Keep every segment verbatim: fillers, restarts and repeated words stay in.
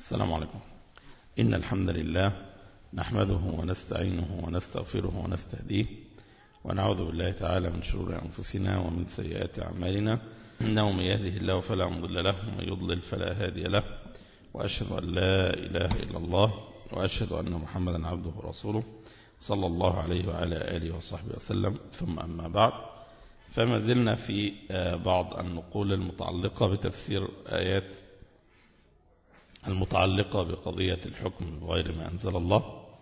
السلام عليكم. إن الحمد لله نحمده ونستعينه ونستغفره ونستهديه ونعوذ بالله تعالى من شرور أنفسنا ومن سيئات أعمالنا، إنه من يهده الله فلا مضل له ومن يضلل فلا هادي له، وأشهد أن لا إله إلا الله وأشهد أن محمدا عبده ورسوله صلى الله عليه وعلى آله وصحبه وسلم. ثم أما بعد، فما زلنا في بعض النقول المتعلقة بتفسير آيات المتعلقة بقضية الحكم بغير ما أنزل الله.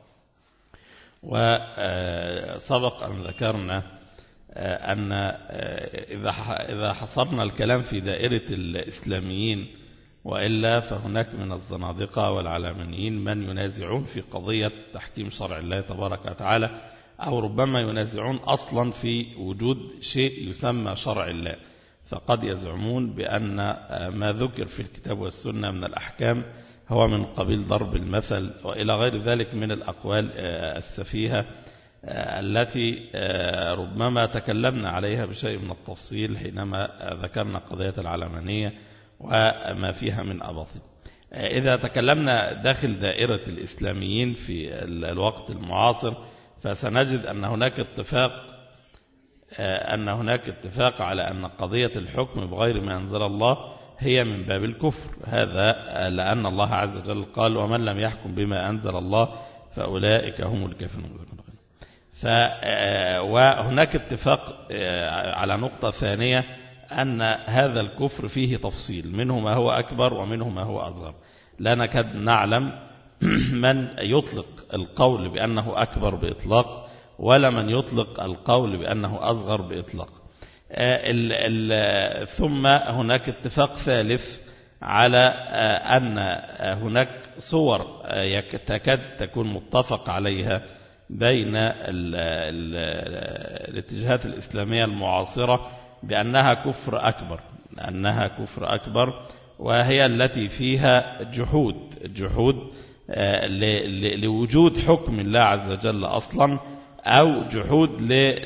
وسبق أن ذكرنا أن إذا حصرنا الكلام في دائرة الإسلاميين وإلا فهناك من الزنادقة والعلمانيين من ينازعون في قضية تحكيم شرع الله تبارك وتعالى، أو ربما ينازعون أصلا في وجود شيء يسمى شرع الله. فقد يزعمون بأن ما ذكر في الكتاب والسنة من الأحكام هو من قبيل ضرب المثل وإلى غير ذلك من الأقوال السفيهة التي ربما تكلمنا عليها بشيء من التفصيل حينما ذكرنا قضية العلمانية وما فيها من أباطيل. إذا تكلمنا داخل دائرة الإسلاميين في الوقت المعاصر فسنجد أن هناك اتفاق أن هناك اتفاق على أن قضية الحكم بغير ما أنزل الله هي من باب الكفر. هذا لأن الله عز وجل قال: ومن لم يحكم بما أنزل الله فأولئك هم الكافرون. ف وهناك اتفاق على نقطة ثانية، أن هذا الكفر فيه تفصيل، منه ما هو أكبر ومنه ما هو أصغر. لا نكاد نعلم من يطلق القول بأنه أكبر بإطلاق، ولا من يطلق القول بأنه أصغر بإطلاق. ال ال ثم هناك اتفاق ثالث على أن هناك صور تكاد تكون متفق عليها بين ال ال الاتجاهات الإسلامية المعاصرة بأنها كفر أكبر أنها كفر أكبر وهي التي فيها جحود جحود لوجود حكم الله عز وجل أصلا، أو جحود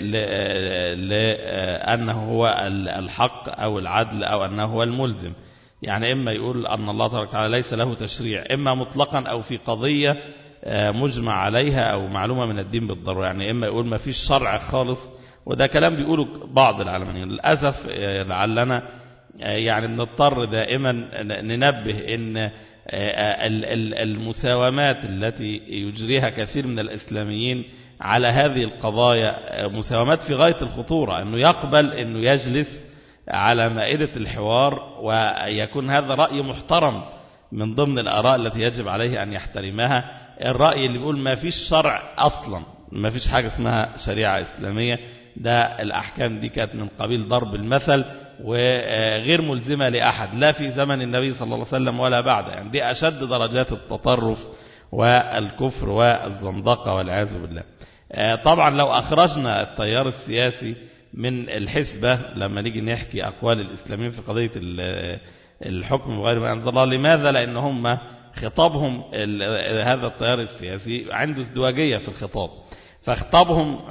لأنه هو الحق أو العدل أو أنه هو الملزم. يعني إما يقول أن الله تبارك وتعالى ليس له تشريع، إما مطلقا أو في قضية مجمع عليها أو معلومة من الدين بالضرورة. يعني إما يقول ما فيش شرع خالص، وده كلام بيقوله بعض العلمانيين. للأسف لعلنا يعني بنضطر دائما ننبه إن المساومات التي يجريها كثير من الإسلاميين على هذه القضايا مساومات في غاية الخطورة، أنه يقبل أنه يجلس على مائدة الحوار ويكون هذا رأي محترم من ضمن الآراء التي يجب عليه أن يحترمها. الرأي اللي بيقول ما فيش شرع أصلا، ما فيش حاجة اسمها شريعة إسلامية، ده الأحكام دي كانت من قبيل ضرب المثل وغير ملزمة لأحد، لا في زمن النبي صلى الله عليه وسلم ولا بعد. يعني دي أشد درجات التطرف والكفر والزندقة والعياذ بالله. طبعا لو أخرجنا التيار السياسي من الحسبة لما نيجي نحكي أقوال الإسلاميين في قضية الحكم بغير ما أنزل الله، لماذا؟ لأن هم خطابهم هذا التيار السياسي عنده ازدواجية في الخطاب، فخطابهم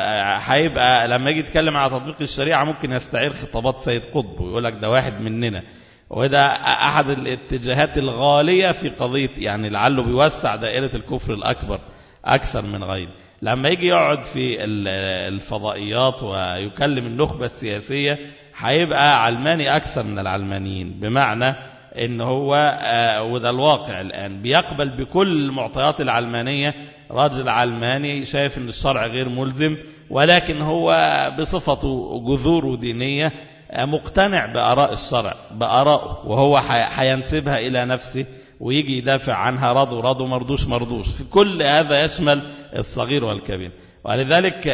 هيبقى لما يجي يتكلم على تطبيق الشريعة ممكن يستعير خطابات سيد قطب ويقول لك ده واحد مننا، وده أحد الاتجاهات الغالية في قضية، يعني لعله بيوسع دائرة الكفر الأكبر أكثر من غيره. لما يجي يقعد في الفضائيات ويكلم النخبة السياسية هيبقى علماني أكثر من العلمانيين، بمعنى إن هو وده الواقع الآن بيقبل بكل معطيات العلمانية. راجل علماني شايف إن الشرع غير ملزم، ولكن هو بصفته جذور دينية مقتنع بآراء الشرع بآراءه، وهو حينسبها إلى نفسه ويجي يدافع عنها، رضوا رضوا مرضوش مرضوش. في كل هذا يشمل الصغير والكبير. ولذلك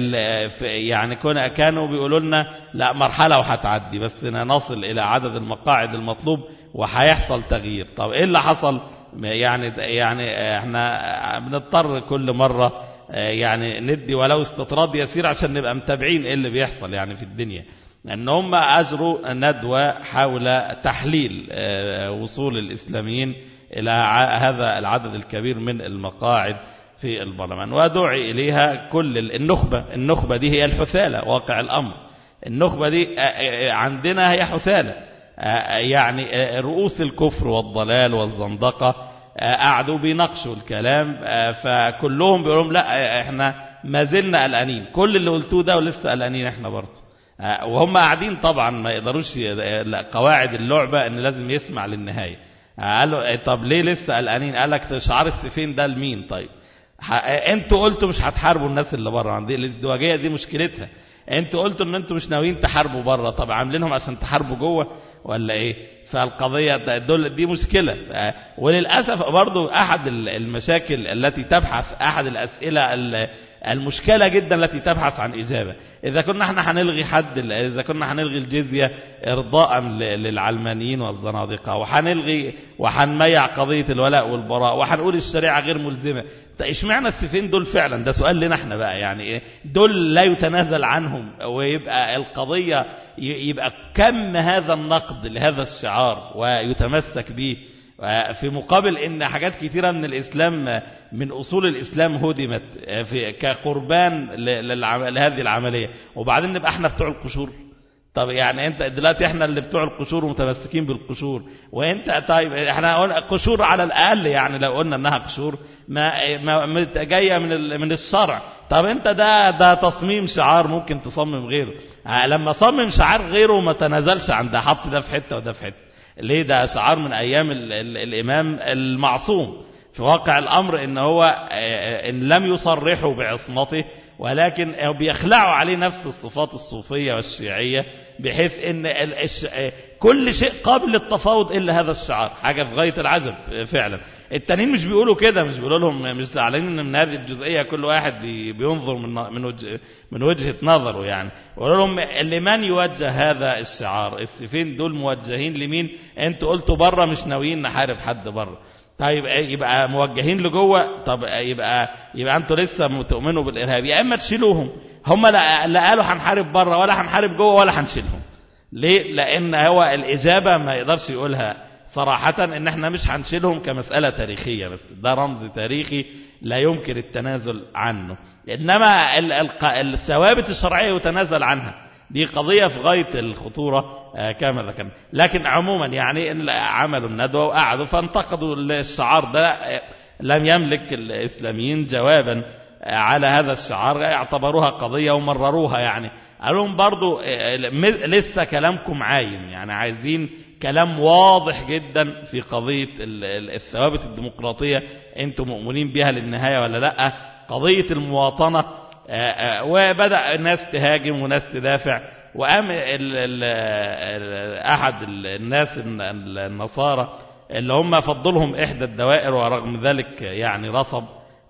يعني كانوا بيقولوا لنا لا مرحلة وهتعدي، بس نصل إلى عدد المقاعد المطلوب وهيحصل تغيير. طب إيه اللي حصل؟ يعني يعني احنا بنضطر كل مرة يعني ندي ولو استطراد يسير عشان نبقى متابعين ايه اللي بيحصل يعني في الدنيا. لأن هم أجروا ندوة حول تحليل وصول الإسلاميين إلى هذا العدد الكبير من المقاعد في البرلمان، ودعي إليها كل النخبة. النخبة دي هي الحثالة، واقع الأمر النخبة دي عندنا هي حثالة، يعني رؤوس الكفر والضلال والزندقة قعدوا بيناقشوا الكلام، فكلهم بيقولوا لا احنا ما زلنا قلقانين، كل اللي قلتوه ده ولسه قلقانين احنا برضه. وهم قاعدين طبعا ما يقدروش، قواعد اللعبة ان لازم يسمع للنهاية. قالوا طب ليه لسه قلقانين؟ قال لك شعار السيفين ده لمين؟ طيب انتوا قلتوا مش هتحاربوا الناس اللي بره، عندي الازدواجية دي مشكلتها. انتوا قلتوا ان انتوا مش ناويين تحاربوا بره، طب عاملينهم عشان تحاربوا جوه ولا ايه؟ فالقضية دول دي مشكلة. وللأسف برضو أحد المشاكل التي تبحث، أحد الأسئلة المشكلة جدا التي تبحث عن إجابة، إذا كنا احنا هنلغي حد، إذا كنا هنلغي الجزية إرضاء للعلمانيين والزنادقة، وهنلغي وهنميع قضية الولاء والبراء، وهنقول الشريعة غير ملزمة، اشمعنى السيفين دول فعلا؟ ده سؤال لنا احنا بقى، يعني دول لا يتنازل عنهم، ويبقى القضية يبقى كم هذا النقد لهذا الشعار ويتمسك به، في مقابل ان حاجات كثيرة من الإسلام، من أصول الإسلام هدمت في كقربان لهذه العملية، وبعدين نبقى احنا بتوع القشور. طب يعني انت دلوقتي احنا اللي بتوع القشور ومتمسكين بالقشور، وانت طيب احنا قشور على الأقل، يعني لو قلنا انها قشور ما, ما جاية من من الشرع. طب انت ده ده تصميم شعار، ممكن تصمم غيره. لما صمم شعار غيره ما تنازلش عن ده، حط ده في حتة وده في حتة. ليه؟ ده شعار من ايام ال ال الامام المعصوم. في واقع الامر ان هو ان لم يصرحوا بعصمته، ولكن بيخلعوا عليه نفس الصفات الصوفية والشيعية، بحيث ان كل شيء قابل للتفاوض الا هذا الشعار. حاجة في غاية العجب فعلا. التانيين مش بيقولوا كده، مش بيقولوا لهم، مش زعلانين من هذه الجزئية، كل واحد بينظر من من وجه من وجهة نظره. يعني بيقولوا لهم لمن يوجه هذا الشعار؟ السيفين دول موجهين لمين؟ انتوا قلتوا بره مش ناويين نحارب حد بره، طيب يبقى موجهين لجوه. طب يبقى يبقى انتوا لسه تؤمنوا بالارهاب، يا اما تشيلوهم. هم لا قالوا هنحارب بره ولا هنحارب جوه ولا هنشيلهم. ليه؟ لان هو الاجابه ما يقدرش يقولها صراحه ان احنا مش هنشيلهم كمساله تاريخيه، بس ده رمز تاريخي لا يمكن التنازل عنه. انما الثوابت الشرعيه يتنازل عنها، دي قضية في غاية الخطورة كما ذكرنا. لكن عموما يعني عملوا الندوة وقعدوا فانتقدوا الشعار ده، لم يملك الإسلاميين جوابا على هذا الشعار، اعتبروها قضية ومرروها. يعني قالوا لهم برضو لسه كلامكم عايم، يعني عايزين كلام واضح جدا في قضية الثوابت الديمقراطية، انتم مؤمنين بها للنهاية ولا لا؟ قضية المواطنة، وبدأ الناس تهاجم وناس تدافع. وقام ال ال أحد الناس النصارى اللي هم فضلهم إحدى الدوائر، ورغم ذلك يعني رصب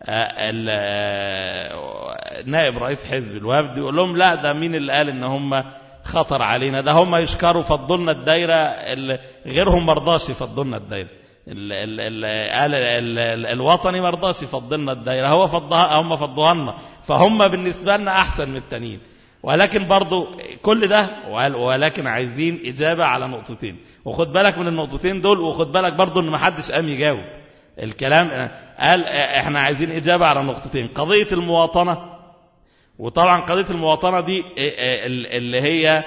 نائب رئيس حزب الوفد، يقول لهم لا، ده مين اللي قال إن هم خطر علينا؟ ده هم يشكروا فضلنا الدائرة، غيرهم مرضاش يفضلنا الدائرة، ال ال ال ال ال ال الوطني مرضاش يفضلنا الدائرة، هو فضها، هم فضوها لنا، فهم بالنسبة لنا أحسن من التانيين. ولكن برضو كل ده، ولكن عايزين إجابة على نقطتين، وخد بالك من النقطتين دول، وخد بالك برضو إن ما حدش قام يجاوب الكلام. قال إحنا عايزين إجابة على نقطتين، قضية المواطنة. وطبعا قضية المواطنة دي اللي هي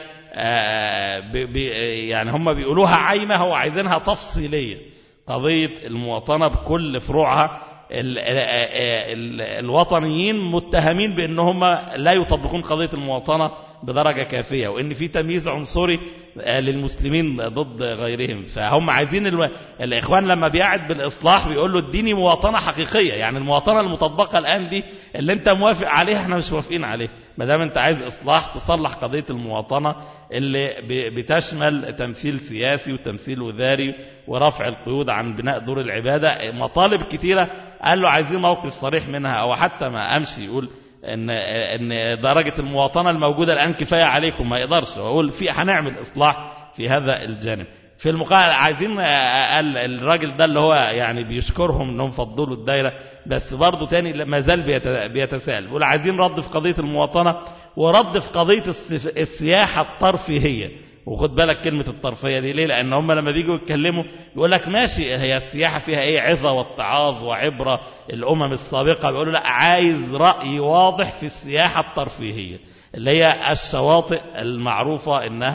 يعني هم بيقولوها عايمة، هو عايزينها تفصيلية. قضية المواطنة بكل فروعها، ال ال ال الوطنيين متهمين بأنهم لا يطبقون قضية المواطنة بدرجة كافية، وإن في تمييز عنصري للمسلمين ضد غيرهم. فهم عايزين الو... الإخوان لما بيعد بالإصلاح بيقول له اديني مواطنة حقيقية، يعني المواطنة المطبقة الآن دي اللي انت موافق عليها احنا مش موافقين عليه. ما دام انت عايز إصلاح تصلح قضية المواطنة اللي بتشمل تمثيل سياسي وتمثيل وزاري ورفع القيود عن بناء دور العبادة، مطالب كتيرة. قال له عايزين موقف صريح منها، أو حتى ما أمشي يقول إن إن درجة المواطنة الموجودة الآن كفاية عليكم، ما يقدرش. وأقول في هنعمل إصلاح في هذا الجانب. في المقابل عايزين الراجل ده اللي هو يعني بيشكرهم انهم فضلوا الدايرة، بس برضه تاني ما زال بيتساءل، بيقول عايزين رد في قضية المواطنة ورد في قضية السياحة الترفيهية. وخد بالك كلمة الترفيهية دي ليه؟ لأن هم لما بيجوا يتكلموا يقول لك ماشي، هي السياحة فيها ايه؟ عظة واتعاظ وعبرة الأمم السابقة. بيقولوا لا، عايز رأي واضح في السياحة الترفيهية اللي هي الشواطئ المعروفة إنها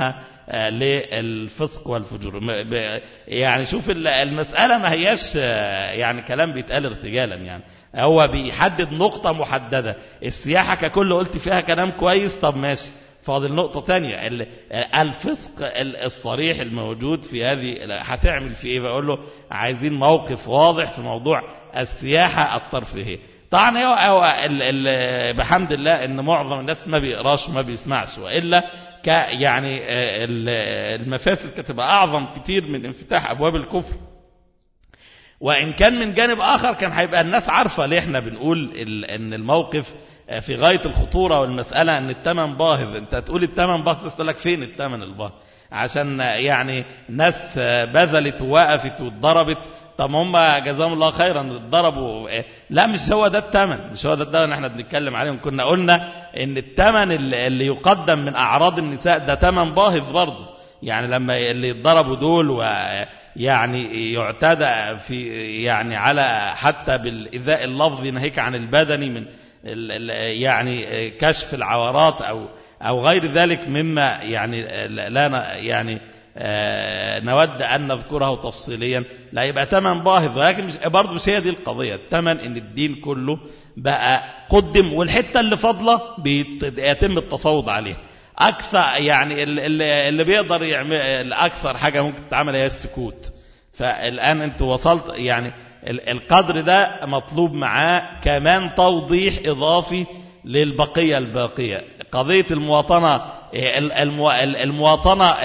للفسق والفجور. يعني شوف المسألة ما هياش يعني كلام بيتقال ارتجالا، يعني هو بيحدد نقطة محددة. السياحة ككل قلت فيها كلام كويس، طب ماشي، فاضل نقطة تانية، الفسق الصريح الموجود في هذه هتعمل في ايه؟ بقول له عايزين موقف واضح في موضوع السياحة الترفيهية. طبعا هو بحمد الله ان معظم الناس ما بيقراش ما بيسمعش، وإلا ك يعني المفاسد كتبقى اعظم كتير من انفتاح ابواب الكفر. وان كان من جانب اخر كان هيبقى الناس عارفة ليه احنا بنقول ان الموقف في غاية الخطورة، والمسألة ان الثمن باهظ. انت تقول الثمن باهظ، تقول لك فين الثمن الباهظ؟ عشان يعني ناس بذلت ووقفت واتضربت، طب هم جزاهم الله خيرا اتضربوا، لا مش هو ده الثمن، مش هو ده الثمن احنا بنتكلم عليهم. كنا قلنا ان الثمن اللي يقدم من اعراض النساء ده ثمن باهظ برضه، يعني لما اللي يتضربوا دول ويعني يعتدى في يعني على حتى بالايذاء اللفظي ناهيك عن البدني من يعني كشف العورات او او غير ذلك مما يعني لا يعني نود أن نذكره تفصيليا، لا يبقى ثمن باهظ. ولكن مش برضه مش هي دي القضية. الثمن إن الدين كله بقى قدم، والحتة اللي فاضلة بيتم التفاوض عليها أكثر. يعني اللي, اللي بيقدر يعمل أكثر حاجة ممكن تعمل هي السكوت. فالآن أنت وصلت يعني القدر ده مطلوب معاه كمان توضيح إضافي للبقية الباقية. قضية المواطنة المواطنة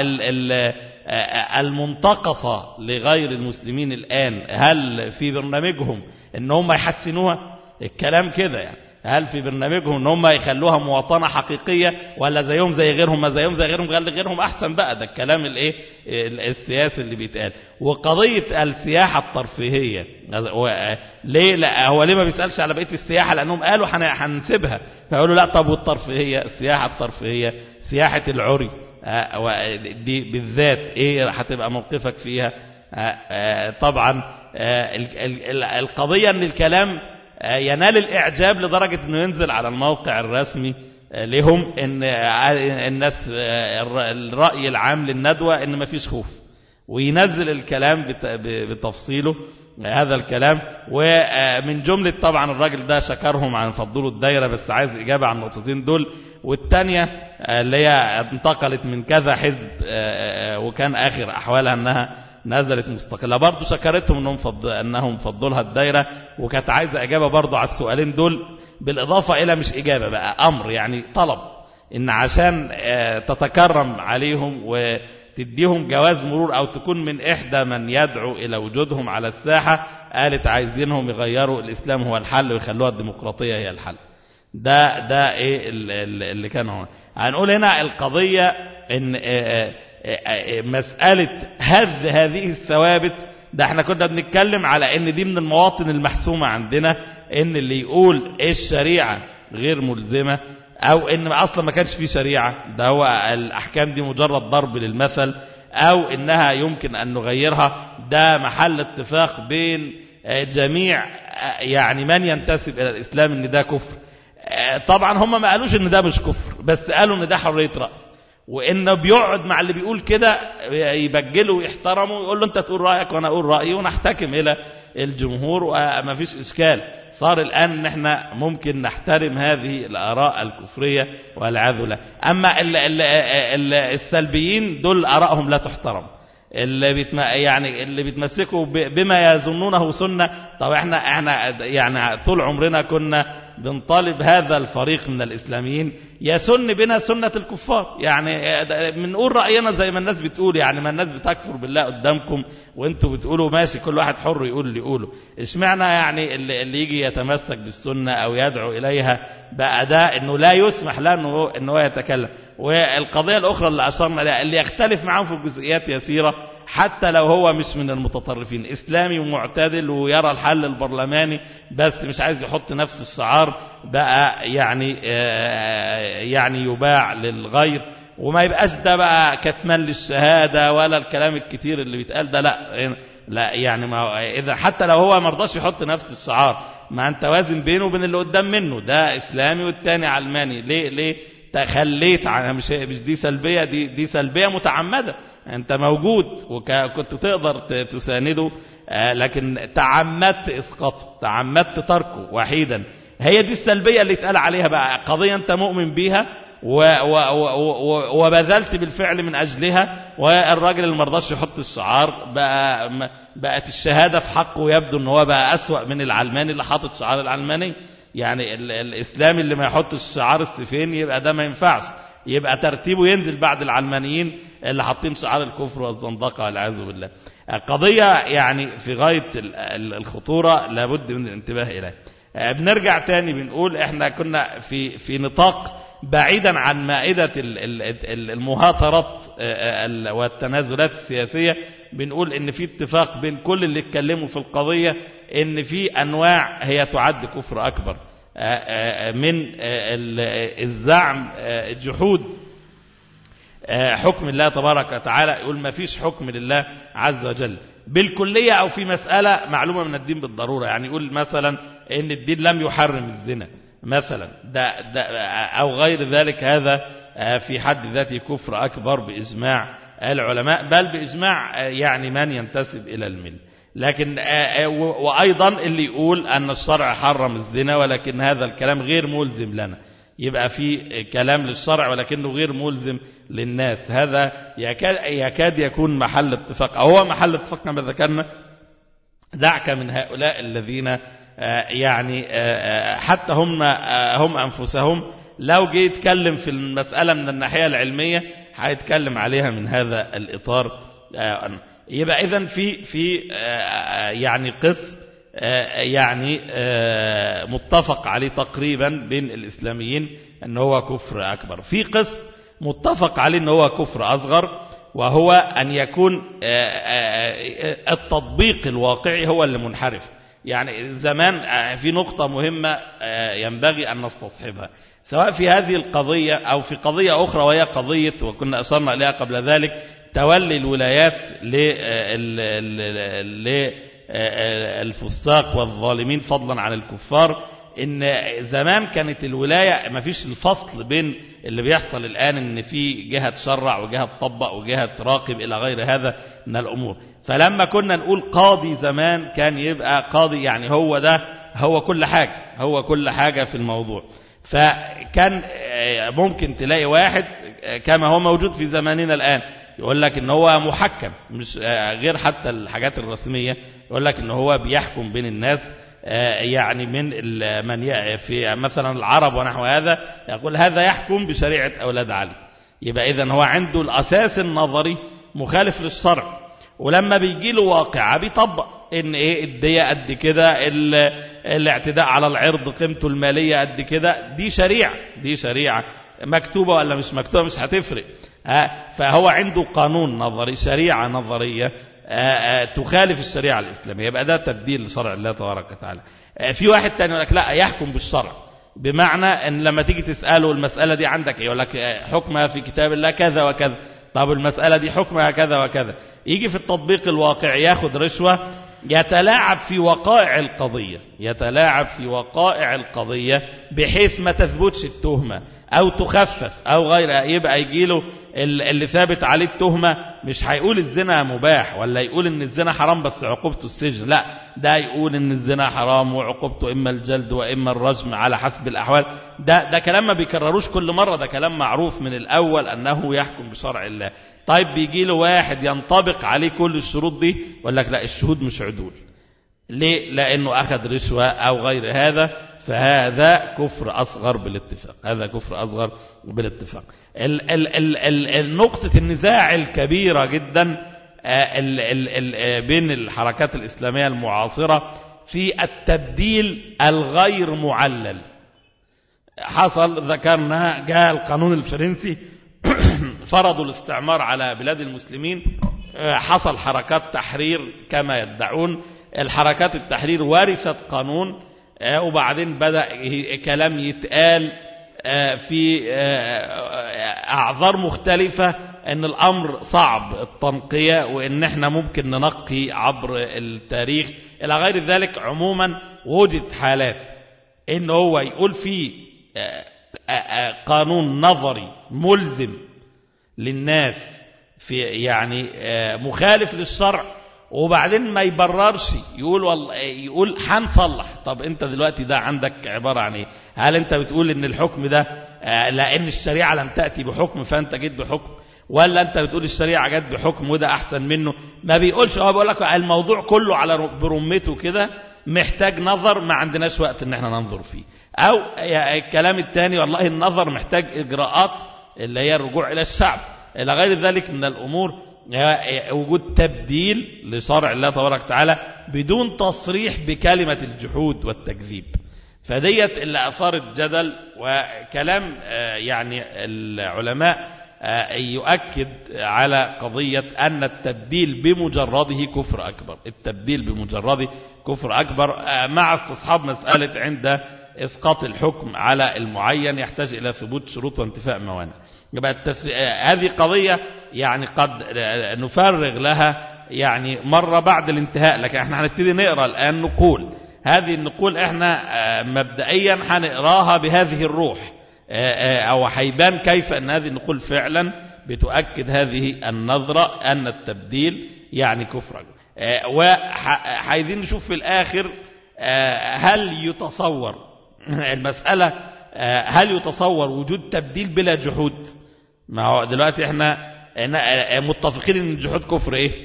المنتقصة لغير المسلمين الآن، هل في برنامجهم ان هم يحسنوها؟ الكلام كده يعني، هل في برنامجهم ان هم يخلوها مواطنة حقيقية، ولا زيهم زي غيرهم؟ ما زيهم زي غيرهم، غير غيرهم احسن بقى. ده الكلام الايه السياسي اللي بيتقال. وقضية السياحة الترفيهية ليه؟ لا هو ليه ما بيسألش على بقية السياحة؟ لانهم قالوا هنسيبها، فيقولوا لا طب والترفيهية، السياحة الترفيهية سياحة العري دي بالذات ايه هتبقى موقفك فيها؟ طبعا القضية ان الكلام ينال الإعجاب لدرجة أنه ينزل على الموقع الرسمي لهم إن الناس الرأي العام للندوة إن ما فيش خوف، وينزل الكلام بتفصيله هذا الكلام. ومن جملة طبعا الراجل ده شكرهم عن فضلوا الدايرة، بس عايز إجابة عن النقطتين دول. والتانية اللي هي انتقلت من كذا حزب وكان آخر أحوالها أنها نزلت مستقلة، برضو شكرتهم أنهم, فضل أنهم فضلها الدايرة، وكانت عايزة إجابة برضو على السؤالين دول، بالإضافة إلى مش إجابة بقى، أمر يعني طلب، إن عشان تتكرم عليهم وتديهم جواز مرور أو تكون من إحدى من يدعو إلى وجودهم على الساحة، قالت عايزينهم يغيروا الإسلام هو الحل ويخلوها الديمقراطية هي الحل. ده ده إيه اللي كان هون. هنقول هنا القضية إن مسألة هذ هذه الثوابت، ده احنا كنا بنتكلم على ان دي من المواطن المحسومة عندنا، ان اللي يقول الشريعة غير ملزمة او ان اصلا ما كانش فيه شريعة، ده هو الاحكام دي مجرد ضرب للمثل، او انها يمكن ان نغيرها، ده محل اتفاق بين جميع يعني من ينتسب الى الاسلام ان ده كفر. طبعا هم ما قالوش ان ده مش كفر، بس قالوا ان ده حرية رأي، وإنه بيقعد مع اللي بيقول كده يبجله ويحترمه ويقول له أنت تقول رأيك وأنا أقول رأيي ونحتكم إلى الجمهور وما فيش إشكال. صار الآن ان احنا ممكن نحترم هذه الآراء الكفرية والعياذ بالله. أما ال ال ال السلبيين دول آرائهم لا تحترم، اللي بيتم يعني اللي بيتمسكوا بما يظنونه سنة. طب احنا احنا يعني طول عمرنا كنا بنطالب هذا الفريق من الإسلاميين يسن بنا سنة الكفار، يعني بنقول رأينا زي ما الناس بتقول، يعني ما الناس بتكفر بالله قدامكم وانتوا بتقولوا ماشي، كل واحد حر يقول اللي يقوله. اشمعنى يعني اللي, اللي يجي يتمسك بالسنة أو يدعو إليها بقى ده انه لا يسمح له انه, إنه يتكلم؟ والقضية الأخرى اللي أشرنا لها اللي يختلف معهم في جزئيات يسيرة، حتى لو هو مش من المتطرفين، إسلامي ومعتدل ويرى الحل البرلماني بس مش عايز يحط نفس الشعار، بقى يعني يعني يباع للغير، وما يبقاش ده بقى كتمان للشهادة ولا الكلام الكتير اللي بيتقال ده. لا لا يعني ما إذا حتى لو هو مرضاش يحط نفس الشعار، ما أنت وازن بينه وبين اللي قدام منه، ده إسلامي والتاني علماني، ليه ليه تخليت عن مش مش دي سلبية، دي دي سلبية متعمدة. أنت موجود وكنت تقدر تسانده، لكن تعمدت إسقاطه، تعمدت تركه وحيدا. هي دي السلبية اللي اتقال عليها بقى قضية أنت مؤمن بيها وبذلت بالفعل من أجلها، والراجل اللي مرضاش يحط الشعار بقى بقت الشهادة في حقه يبدو أنه هو بقى أسوأ من العلماني اللي حاطط شعار العلماني. يعني الإسلام اللي ما يحط الشعار السيفين يبقى ده ما ينفعش، يبقى ترتيبه ينزل بعد العلمانيين اللي حاطين شعار الكفر والزندقة والعياذ بالله. قضية يعني في غاية الخطورة لابد من الانتباه إليها. بنرجع تاني بنقول احنا كنا في في نطاق بعيدا عن مائدة المهاترات والتنازلات السياسية. بنقول ان في اتفاق بين كل اللي اتكلموا في القضية ان في انواع هي تعد كفر اكبر من الزعم جحود حكم الله تبارك وتعالى. يقول ما فيش حكم لله عز وجل بالكلية أو في مسألة معلومة من الدين بالضرورة. يعني يقول مثلا إن الدين لم يحرم الزنا مثلا ده ده أو غير ذلك، هذا في حد ذاته كفر أكبر بإجماع العلماء، بل بإجماع يعني من ينتسب إلى المل. لكن وأيضا اللي يقول أن الشرع حرم الزنا ولكن هذا الكلام غير ملزم لنا، يبقى في كلام للشرع ولكنه غير ملزم للناس. هذا يكاد, يكاد يكون محل اتفاق، أو هو محل اتفاق كما ذكرنا. دعك من هؤلاء الذين يعني حتى هم هم أنفسهم لو جه يتكلم في المسألة من الناحية العلمية هيتكلم عليها من هذا الإطار. يبقى إذن في في يعني قسم يعني متفق عليه تقريبا بين الإسلاميين أنه هو كفر أكبر. في قسم متفق عليه أنه هو كفر أصغر، وهو أن يكون التطبيق الواقعي هو اللي منحرف. يعني زمان في نقطة مهمة ينبغي أن نستصحبها، سواء في هذه القضية أو في قضية أخرى، وهي قضية وكنا أشرنا إليها قبل ذلك تولي الولايات للفساق والظالمين فضلا عن الكفار. إن زمان كانت الولاية ما فيش الفصل بين اللي بيحصل الآن، إن في جهة تشرع وجهة تطبق وجهة تراقب إلى غير هذا من الأمور. فلما كنا نقول قاضي زمان كان يبقى قاضي يعني هو ده هو كل حاجة، هو كل حاجة في الموضوع. فكان ممكن تلاقي واحد كما هو موجود في زماننا الآن يقول لك إن هو محكم، مش غير حتى الحاجات الرسمية، يقول لك إن هو بيحكم بين الناس. يعني من من في مثلا العرب ونحو هذا يقول هذا يحكم بشريعة أولاد علي. يبقى إذن هو عنده الأساس النظري مخالف للشرع، ولما بيجي له واقعة بيطبق إن إيه الدية قد كده، الاعتداء على العرض قيمته المالية قد كده، دي شريعة، دي شريعة مكتوبة ولا مش مكتوبة مش هتفرق. فهو عنده قانون نظري، شريعة نظرية تخالف الشريعة الإسلامية، يبقى ده تبديل لشرع الله تبارك وتعالى. في واحد تاني يقول لك لا يحكم بالشرع، بمعنى ان لما تيجي تسأله المسألة دي عندك يقول لك حكمها في كتاب الله كذا وكذا، طب المسألة دي حكمها كذا وكذا. يجي في التطبيق الواقعي ياخد رشوة، يتلاعب في وقائع القضية، يتلاعب في وقائع القضية بحيث ما تثبتش التهمة أو تخفف أو غيرها. يبقى يجيله اللي ثابت عليه التهمة مش هيقول الزنا مباح ولا يقول ان الزنا حرام بس عقوبته السجن، لا ده يقول ان الزنا حرام وعقوبته اما الجلد واما الرجم على حسب الاحوال. ده ده كلام ما بيكرروش كل مرة، ده كلام معروف من الاول انه يحكم بشرع الله. طيب بيجي له واحد ينطبق عليه كل الشروط دي يقول لك لا الشهود مش عدول. ليه؟ لانه اخذ رشوة او غير هذا، فهذا كفر أصغر بالاتفاق، هذا كفر أصغر بالاتفاق. ال ال ال ال النقطة النزاع الكبيرة جدا ال ال ال بين الحركات الإسلامية المعاصرة في التبديل الغير معلل. حصل ذكرنا جاء القانون الفرنسي فرضوا الاستعمار على بلاد المسلمين، حصل حركات تحرير كما يدعون. الحركات التحرير ورثت قانون، وبعدين بدأ كلام يتقال في أعذار مختلفة ان الأمر صعب التنقية وان احنا ممكن ننقي عبر التاريخ إلى غير ذلك. عموما وجد حالات ان هو يقول في قانون نظري ملزم للناس في يعني مخالف للشرع وبعدين ما يبررش يقول والله يقول هنصلح. طب انت دلوقتي ده عندك عبارة عن ايه؟ هل انت بتقول ان الحكم ده لان الشريعة لم تأتي بحكم فانت جيت بحكم، ولا انت بتقول الشريعة جت بحكم وده احسن منه؟ ما بيقولش. هو بيقول لك الموضوع كله على برمته كده محتاج نظر، ما عندناش وقت ان احنا ننظر فيه. او الكلام الثاني والله النظر محتاج اجراءات اللي هي الرجوع الى الشعب الى غير ذلك من الامور، وجود تبديل لشرع الله تبارك وتعالى بدون تصريح بكلمة الجحود والتكذيب. فديت اللي أثارت جدل، وكلام يعني العلماء يؤكد على قضية أن التبديل بمجرده كفر أكبر. التبديل بمجرده كفر أكبر، مع استصحاب مسألة عند إسقاط الحكم على المعين يحتاج إلى ثبوت شروط وانتفاء موانع. يبقى التس... هذه قضية يعني قد نفرغ لها يعني مرة بعد الانتهاء، لكن احنا هنبتدي نقرأ الآن نقول. هذه النقول احنا مبدئيا هنقراها بهذه الروح، او هيبان كيف ان هذه النقول فعلا بتؤكد هذه النظرة ان التبديل يعني كفر. وعايزين نشوف في الآخر هل يتصور المسألة، هل يتصور وجود تبديل بلا جحود؟ ما هو دلوقتي احنا متفقين ان الجحود كفر ايه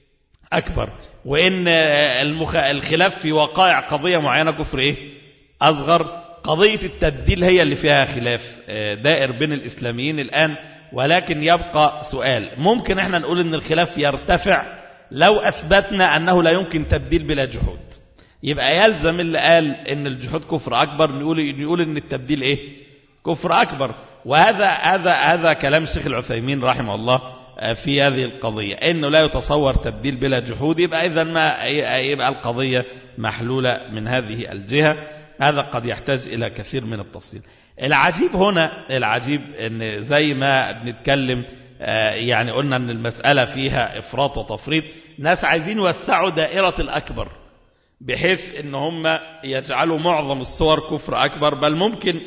اكبر، وان المخ... الخلاف في وقائع قضية معينة كفر ايه اصغر. قضية التبديل هي اللي فيها خلاف دائر بين الاسلاميين الان، ولكن يبقى سؤال. ممكن احنا نقول ان الخلاف يرتفع لو اثبتنا انه لا يمكن تبديل بلا جحود، يبقى يلزم اللي قال ان الجحود كفر اكبر نقول نقول ان التبديل ايه كفر اكبر. وهذا هذا هذا كلام الشيخ العثيمين رحمه الله في هذه القضية، انه لا يتصور تبديل بلا جحود، يبقى اذا ما يبقى القضية محلولة من هذه الجهة. هذا قد يحتاج الى كثير من التفصيل. العجيب هنا العجيب ان زي ما بنتكلم يعني قلنا ان المسألة فيها افراط وتفريط، ناس عايزين يوسعوا دائرة الاكبر بحيث ان هم يجعلوا معظم الصور كفر اكبر، بل ممكن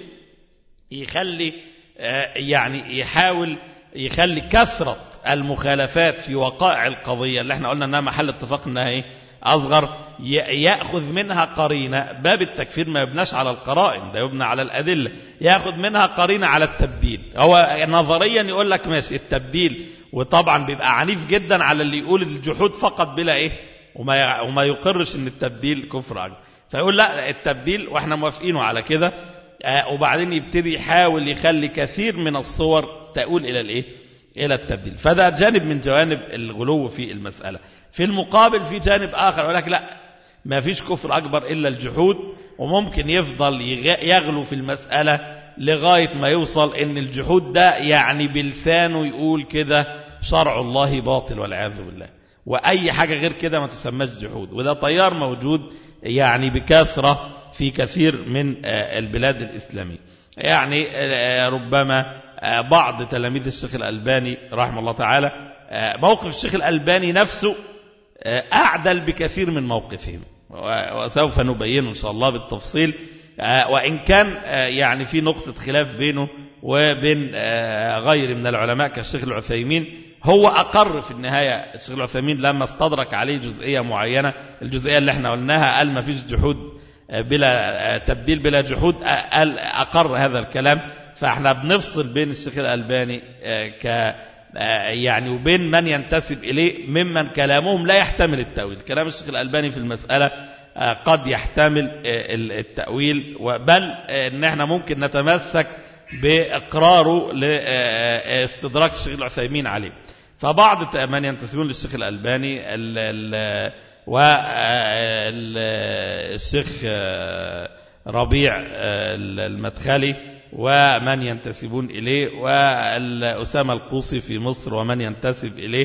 يخلي يعني يحاول يخلي كثرة المخالفات في وقائع القضية اللي احنا قلنا انها محل اتفاق انها ايه اصغر، يأخذ منها قرينة. باب التكفير ما يبناش على القرائن، ده يبنى على الأدلة. يأخذ منها قرينة على التبديل. هو نظريا يقول لك ماشي التبديل، وطبعا بيبقى عنيف جدا على اللي يقول الجحود فقط بلا ايه وما وما يقرش ان التبديل كفر اكبر، فيقول لا التبديل واحنا موافقينه على كده. آه وبعدين يبتدي يحاول يخلي كثير من الصور تؤول الى الايه الى التبديل. فده جانب من جوانب الغلو في المسألة. في المقابل في جانب آخر يقول لك لا ما فيش كفر أكبر إلا الجحود، وممكن يفضل يغلو في المسألة لغاية ما يوصل إن الجحود ده يعني بلسانه يقول كده شرع الله باطل والعياذ بالله، وأي حاجة غير كده ما تسمىش جحود. وده تيار موجود يعني بكثرة في كثير من البلاد الإسلامية. يعني ربما بعض تلاميذ الشيخ الألباني رحمه الله تعالى موقف الشيخ الألباني نفسه أعدل بكثير من موقفهم، وسوف نبينه إن شاء الله بالتفصيل. وإن كان يعني في نقطة خلاف بينه وبين غير من العلماء كالشيخ العثيمين، هو أقر في النهاية الشيخ العثيمين لما استدرك عليه جزئية معينة، الجزئية اللي احنا قلناها قال ما فيش جحود بلا تبديل بلا جحود، قال أقر هذا الكلام. فاحنا بنفصل بين الشيخ الألباني ك يعني وبين من ينتسب إليه ممن كلامهم لا يحتمل التأويل. كلام الشيخ الألباني في المسألة قد يحتمل التأويل، بل ان احنا ممكن نتمسك بإقراره لاستدراك الشيخ العثيمين عليه. فبعض من ينتسبون للشيخ الألباني والشيخ ربيع المدخلي ومن ينتسبون إليه، والأسامة القوصي في مصر ومن ينتسب إليه،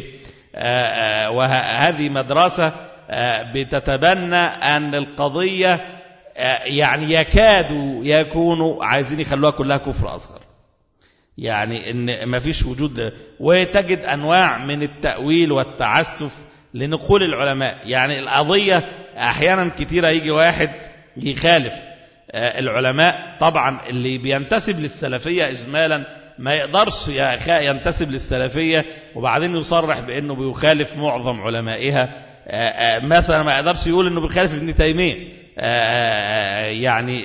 وهذه مدرسة بتتبنى أن القضية يعني يكادوا يكونوا عايزين يخلوها كلها كفر أصغر، يعني إن ما فيش وجود. وتجد أنواع من التأويل والتعسف لنقول العلماء. يعني القضية أحيانا كتيرة يجي واحد يخالف العلماء طبعا اللي بينتسب للسلفية إجمالا ما يقدرش ينتسب للسلفية وبعدين يصرح بأنه بيخالف معظم علمائها. مثلا ما يقدرش يقول أنه بيخالف ابن تيمية، يعني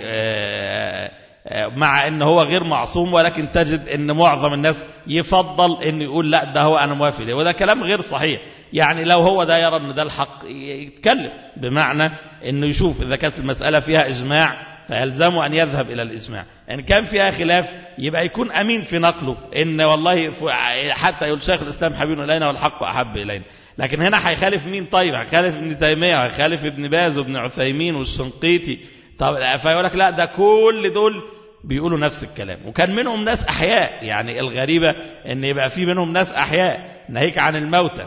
مع أنه هو غير معصوم، ولكن تجد أن معظم الناس يفضل أنه يقول لا ده هو أنا موافق له، وده كلام غير صحيح. يعني لو هو ده يرى أن ده الحق يتكلم، بمعنى أنه يشوف إذا كانت المسألة فيها إجماع فيلزمه أن يذهب إلى الإجماع، إن يعني كان فيها خلاف يبقى يكون أمين في نقله، إن والله حتى يقول شيخ الإسلام حبيب إلينا والحق أحب إلينا. لكن هنا هيخالف مين؟ طيب هيخالف ابن تيمية وهيخالف ابن باز وابن عثيمين والشنقيطي. طب فيقول لك لا ده كل دول بيقولوا نفس الكلام، وكان منهم ناس أحياء. يعني الغريبة إن يبقى في منهم ناس أحياء ناهيك عن الموتى.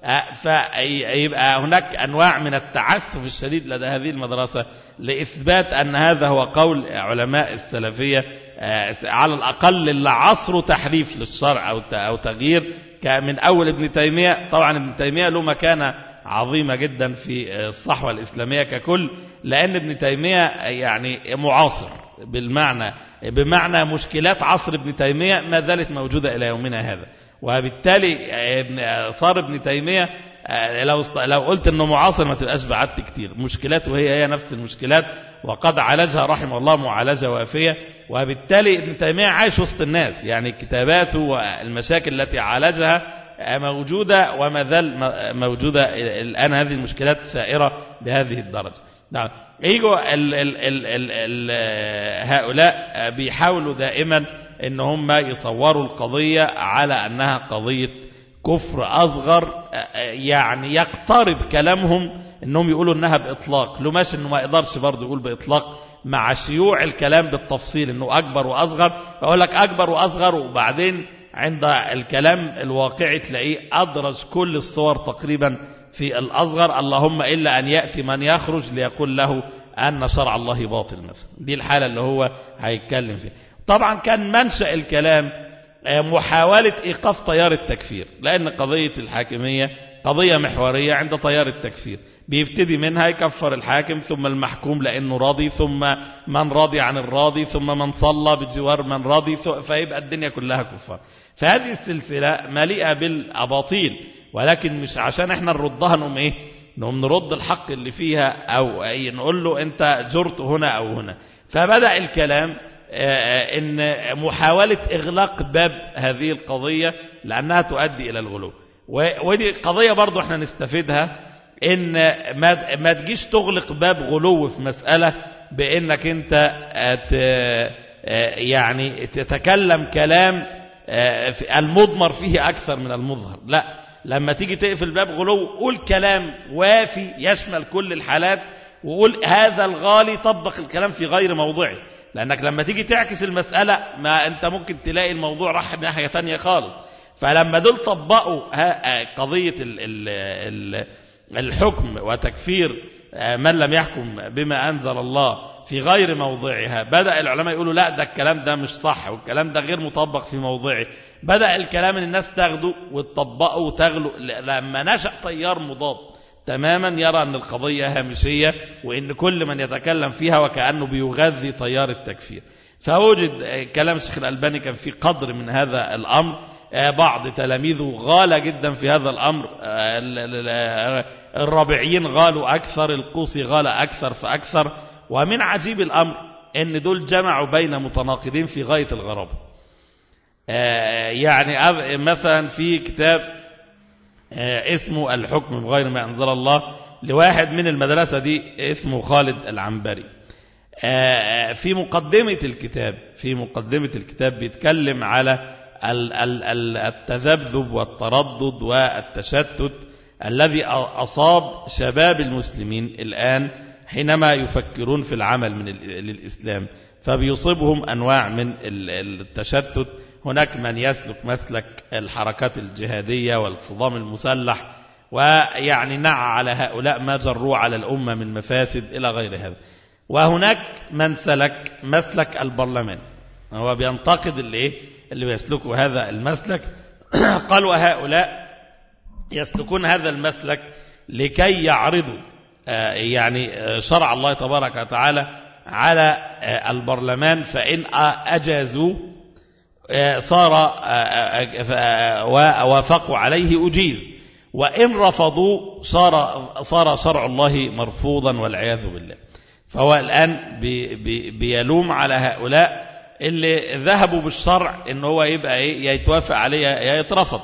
فيبقى هناك أنواع من التعسف الشديد لدى هذه المدرسة لإثبات أن هذا هو قول علماء السلفية على الأقل اللي عصروا تحريف للشرع أو تغيير، من أول ابن تيمية. طبعا ابن تيمية له مكانة عظيمة جدا في الصحوة الإسلامية ككل، لأن ابن تيمية يعني معاصر بالمعنى بمعنى مشكلات عصر ابن تيمية ما زالت موجودة إلى يومنا هذا، وبالتالي صار ابن تيمية لو لو قلت انه معاصر ما تبقاش بعدت كتير. مشكلاته هي هي نفس المشكلات، وقد عالجها رحمه الله معالجة وافية. وبالتالي ابن تيمية عايش وسط الناس، يعني كتاباته والمشاكل التي عالجها موجودة وما زال موجودة الآن. هذه المشكلات ثائرة بهذه الدرجة. نعم. يجوا ال ال ال ال ال هؤلاء بيحاولوا دائما ان هم يصوروا القضية على انها قضية كفر أصغر، يعني يقترب كلامهم انهم يقولوا انها باطلاق. لو ماشي انه ما يقدرش برضه يقول باطلاق مع شيوع الكلام بالتفصيل انه اكبر واصغر، فاقول لك اكبر واصغر، وبعدين عند الكلام الواقعي تلاقيه ادرج كل الصور تقريبا في الاصغر، اللهم الا ان ياتي من يخرج ليقول له ان شرع الله باطل مثلا. دي الحالة اللي هو هيتكلم فيها. طبعا كان منشأ الكلام محاولة إيقاف تيار التكفير، لأن قضية الحاكمية قضية محورية عند تيار التكفير، بيبتدي منها يكفر الحاكم ثم المحكوم لأنه راضي، ثم من راضي عن الراضي، ثم من صلى بجوار من راضي، فيبقى الدنيا كلها كفار. فهذه السلسلة مليئة بالأباطيل، ولكن مش عشان احنا نردها نقوم ايه نقوم نرد الحق اللي فيها أو أي نقول له أنت جرت هنا أو هنا. فبدأ الكلام إن محاولة إغلاق باب هذه القضية لأنها تؤدي إلى الغلو، ودي قضية برضو احنا نستفيدها، إن ما تجيش تغلق باب غلو في مسألة بإنك أنت يعني تتكلم كلام المضمر فيه أكثر من المظهر. لا، لما تيجي تقفل باب غلو قول كلام وافي يشمل كل الحالات، وقول هذا الغالي طبق الكلام في غير موضعه، لأنك لما تيجي تعكس المسألة ما أنت ممكن تلاقي الموضوع راح ناحية تانية خالص. فلما دول طبقوا قضية الحكم وتكفير من لم يحكم بما أنزل الله في غير موضعها، بدأ العلماء يقولوا لا ده الكلام ده مش صح والكلام ده غير مطبق في موضعه. بدأ الكلام الناس تاخده وتطبقه وتغلو، لما نشأ تيار مضاد تماما يرى أن القضية هامشية، وإن كل من يتكلم فيها وكأنه بيغذي تيار التكفير. فوجد كلام الشيخ الألباني كان في قدر من هذا الأمر، بعض تلاميذه غال جدا في هذا الأمر، الرابعيين غالوا أكثر، القوسي غال أكثر فأكثر. ومن عجيب الأمر أن دول جمعوا بين متناقضين في غاية الغرابة. يعني مثلا في كتاب اسمه الحكم بغير ما أنزل الله لواحد من المدرسة دي اسمه خالد العنبري، في مقدمة الكتاب في مقدمة الكتاب بيتكلم على التذبذب والتردد والتشتت الذي أصاب شباب المسلمين الآن حينما يفكرون في العمل من للإسلام، فبيصيبهم أنواع من التشتت. هناك من يسلك مسلك الحركات الجهادية والصدام المسلح، ويعني نعى على هؤلاء ما جروا على الأمة من مفاسد إلى غير هذا. وهناك من سلك مسلك البرلمان، هو بينتقد اللي, اللي بيسلكوا هذا المسلك. قالوا هؤلاء يسلكون هذا المسلك لكي يعرضوا يعني شرع الله تبارك وتعالى على البرلمان، فإن أجازوا صار ووافقوا عليه أجيز، وإن رفضوا صار صار شرع الله مرفوضا والعياذ بالله. فهو الآن بي بي بيلوم على هؤلاء اللي ذهبوا بالشرع إن هو يبقى إيه، يتوافق عليه يا يترفض.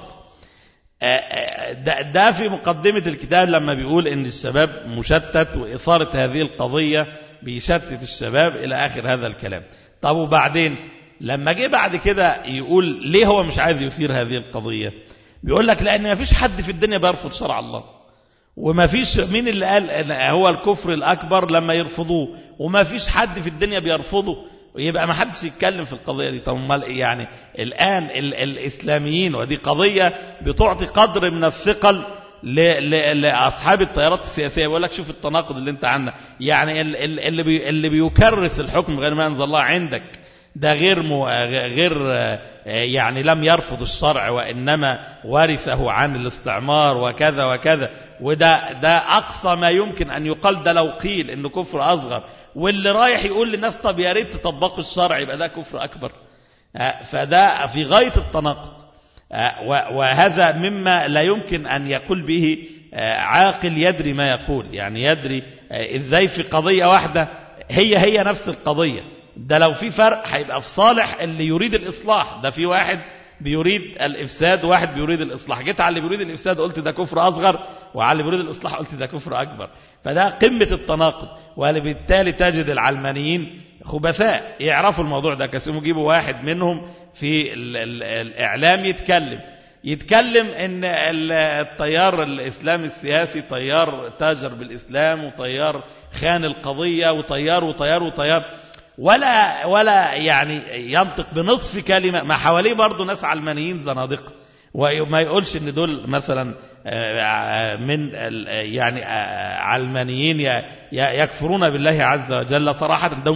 ده, ده في مقدمة الكتاب لما بيقول إن الشباب مشتت وإثارة هذه القضية بيشتت الشباب إلى آخر هذا الكلام. طب وبعدين لما جه بعد كده يقول ليه هو مش عايز يثير هذه القضية، بيقول لك لأن ما فيش حد في الدنيا بيرفض شرع الله، وما فيش مين اللي قال هو الكفر الأكبر لما يرفضوه، وما فيش حد في الدنيا بيرفضه، ويبقى ما حدش يتكلم في القضية دي. طب يعني الآن ال الإسلاميين، ودي قضية بتعطي قدر من الثقل لأصحاب التيارات السياسية، بيقول لك شوف التناقض اللي انت عنه، يعني اللي بي اللي بيكرس الحكم غير ما أنزل الله عندك ده غير مو غير يعني لم يرفض الشرع وإنما ورثه عن الاستعمار وكذا وكذا، وده ده أقصى ما يمكن أن يقال، ده لو قيل إنه كفر أصغر، واللي رايح يقول للناس طب يا ريت تطبقوا الشرع يبقى ده كفر أكبر. فده في غاية التناقض، وهذا مما لا يمكن أن يقول به عاقل يدري ما يقول، يعني يدري إزاي في قضية واحدة هي هي نفس القضية. ده لو في فرق هيبقى في صالح اللي يريد الإصلاح، ده في واحد بيريد الإفساد وواحد بيريد الإصلاح، جيت على اللي بيريد الإفساد قلت ده كفر أصغر، وعلى اللي بيريد الإصلاح قلت ده كفر أكبر. فده قمة التناقض، وبالتالي تجد العلمانيين خبثاء يعرفوا الموضوع ده، كسموا يجيبوا واحد منهم في ال ال الإعلام يتكلم يتكلم ان التيار الإسلامي السياسي طيار تاجر بالإسلام، وطيار خان القضية، وطيار وطيار وطيار، ولا ولا يعني ينطق بنصف كلمة. ما حواليه برضو ناس علمانيين زنادقة، وما يقولش ان دول مثلا من يعني علمانيين يكفرون بالله عز وجل صراحة، ده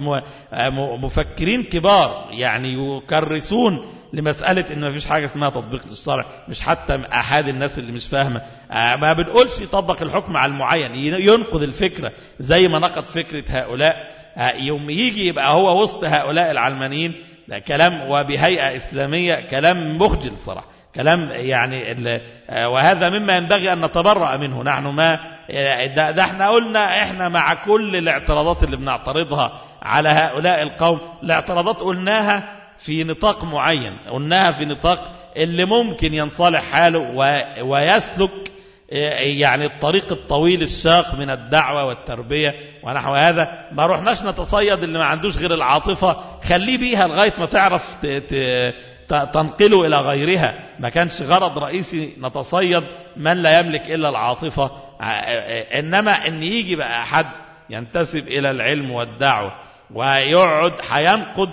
مفكرين كبار يعني يكرسون لمسألة ان ما فيش حاجة اسمها تطبيق للشرع، مش حتى أحد الناس اللي مش فاهمة. ما بنقولش يطبق الحكم على المعين، ينقض الفكرة زي ما نقض فكرة هؤلاء. يوم يجي يبقى هو وسط هؤلاء العلمانيين كلام وبهيئة إسلامية، كلام مخجل صراحة، كلام يعني، وهذا مما ينبغي أن نتبرأ منه. نحن ما ده, ده احنا قلنا احنا مع كل الاعتراضات اللي بنعترضها على هؤلاء القوم، الاعتراضات قلناها في نطاق معين، قلناها في نطاق اللي ممكن ينصلح حاله ويسلك يعني الطريق الطويل الشاق من الدعوة والتربية ونحو هذا. ما روحناش نتصيد اللي ما عندوش غير العاطفة، خليه بيها لغاية ما تعرف تنقله إلى غيرها. ما كانش غرض رئيسي نتصيد من لا يملك إلا العاطفة، إنما إن يجي بقى حد ينتسب إلى العلم والدعوة ويقعد هينقد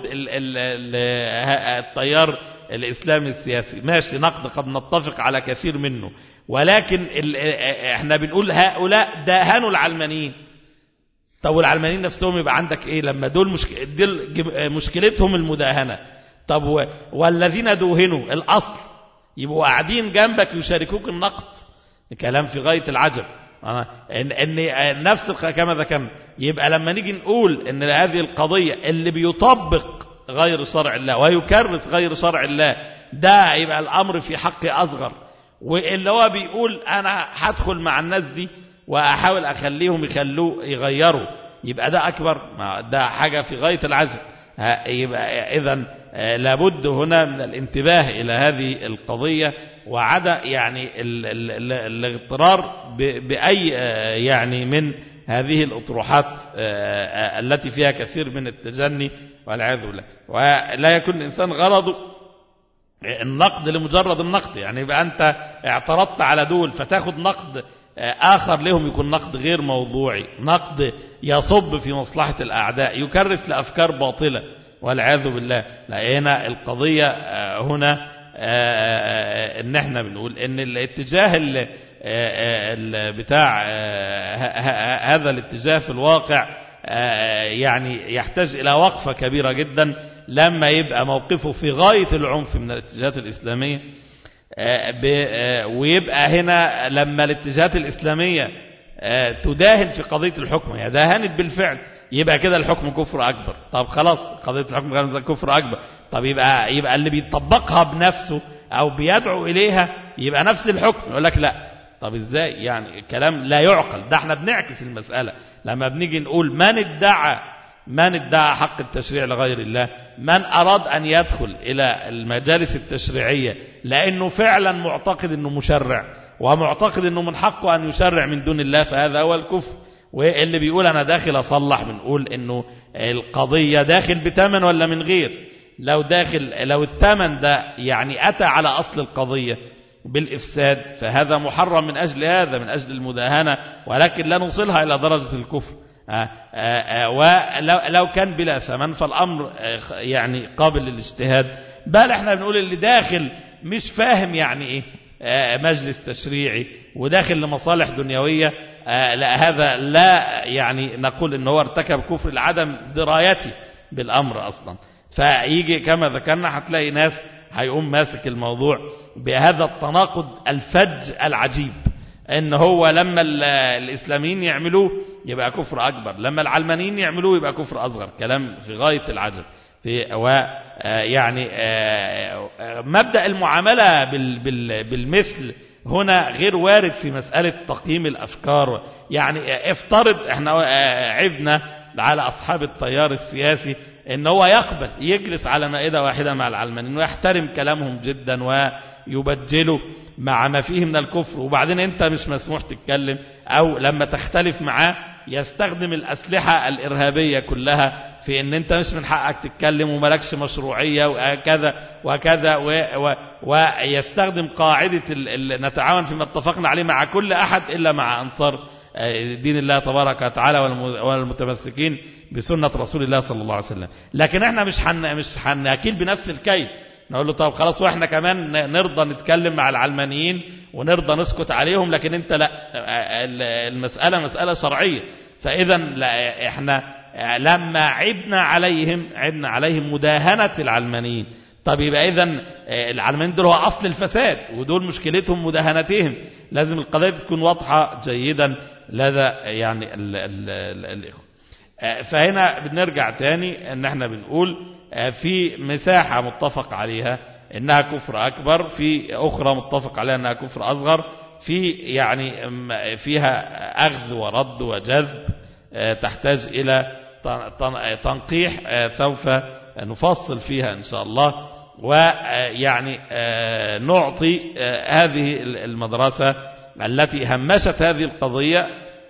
التيار الإسلامي السياسي، ماشي نقد قد نتفق على كثير منه، ولكن احنا بنقول هؤلاء داهنوا العلمانيين. طب العلمانيين نفسهم يبقى عندك ايه لما دول, مشك... دول مشكلتهم المداهنة؟ طب و... والذين دوهنوا الأصل يبقوا قاعدين جنبك يشاركوك النقد، كلام في غاية العجب. ان, إن نفس كما ذكرنا، يبقى لما نيجي نقول ان هذه القضية اللي بيطبق غير شرع الله ويكرس غير شرع الله ده يبقى الأمر في حق أصغر، واللي هو بيقول أنا هدخل مع الناس دي وأحاول أخليهم يخلوه يغيروا يبقى ده أكبر، ده حاجة في غاية العجب. يبقى إذن لابد هنا من الانتباه إلى هذه القضية، وعدا يعني الاغترار بأي يعني من هذه الأطروحات التي فيها كثير من التجني والعياذ بالله. ولا يكون الإنسان غرضه النقد لمجرد النقد، يعني يبقى أنت اعترضت على دول فتاخد نقد آخر لهم يكون نقد غير موضوعي، نقد يصب في مصلحة الأعداء، يكرس لأفكار باطلة والعياذ بالله. لقينا القضية هنا ان احنا بنقول ان الاتجاه اللي بتاع هذا الاتجاه في الواقع يعني يحتاج إلى وقفة كبيرة جدا لما يبقى موقفه في غاية العنف من الاتجاهات الإسلامية، ويبقى هنا لما الاتجاهات الإسلامية تداهن في قضية الحكم، هي داهنت بالفعل يبقى كده الحكم كفر أكبر. طب خلاص قضية الحكم كفر أكبر، طب يبقى يبقى اللي بيطبقها بنفسه أو بيدعو إليها يبقى نفس الحكم. يقول لك لا، طب إزاي يعني؟ كلام لا يعقل. ده احنا بنعكس المسألة لما بنيجي نقول من ادعى من ادعى حق التشريع لغير الله، من أراد أن يدخل إلى المجالس التشريعية لأنه فعلا معتقد أنه مشرع ومعتقد أنه من حقه أن يشرع من دون الله، فهذا هو الكفر. واللي بيقول أنا داخل أصلح بنقول أنه القضية داخل بتمن ولا من غير. لو داخل لو التمن ده يعني أتى على أصل القضية بالإفساد فهذا محرم من أجل هذا، من أجل المداهنة، ولكن لا نوصلها إلى درجة الكفر. ولو كان بلا ثمن فالأمر يعني قابل للاجتهاد. بل احنا بنقول اللي داخل مش فاهم يعني ايه مجلس تشريعي وداخل لمصالح دنيوية، لا هذا لا يعني نقول انه هو ارتكب كفر لعدم درايته بالأمر أصلا. فيجي كما ذكرنا هتلاقي ناس هيقوم ماسك الموضوع بهذا التناقض الفج العجيب، ان هو لما الإسلاميين يعملوه يبقى كفر أكبر، لما العلمانيين يعملوه يبقى كفر أصغر. كلام في غاية العجب. في ويعني مبدأ المعاملة بالمثل هنا غير وارد في مسألة تقييم الأفكار. يعني افترض احنا عبنا على أصحاب التيار السياسي ان هو يقبل يجلس على مائدة واحدة مع العلمانيين ويحترم كلامهم جدا ويبجله مع ما فيه من الكفر، وبعدين انت مش مسموح تتكلم، او لما تختلف معاه يستخدم الأسلحة الإرهابية كلها في ان انت مش من حقك تتكلم وملكش مشروعية وكذا وكذا، ويستخدم قاعدة نتعاون فيما اتفقنا عليه مع كل أحد إلا مع أنصار دين الله تبارك وتعالى والمتمسكين بسنة رسول الله صلى الله عليه وسلم. لكن احنا مش حن مش حناكيل بنفس الكيل نقول له طب خلاص واحنا كمان نرضى نتكلم مع العلمانيين ونرضى نسكت عليهم، لكن انت لا، المسألة مسألة شرعية. فإذا لا احنا لما عبنا عليهم عبنا عليهم مداهنة العلمانيين. طب يبقى إذن العلمانيين دول هو أصل الفساد ودول مشكلتهم مداهنتهم. لازم القضية تكون واضحة جيدا لدى يعني الإخوة. فهنا بنرجع تاني ان احنا بنقول في مساحة متفق عليها انها كفر اكبر، في اخرى متفق عليها انها كفر اصغر، في يعني فيها اخذ ورد وجذب تحتاج الى تنقيح سوف نفصل فيها ان شاء الله، ويعني نعطي هذه المدرسة التي همشت هذه القضية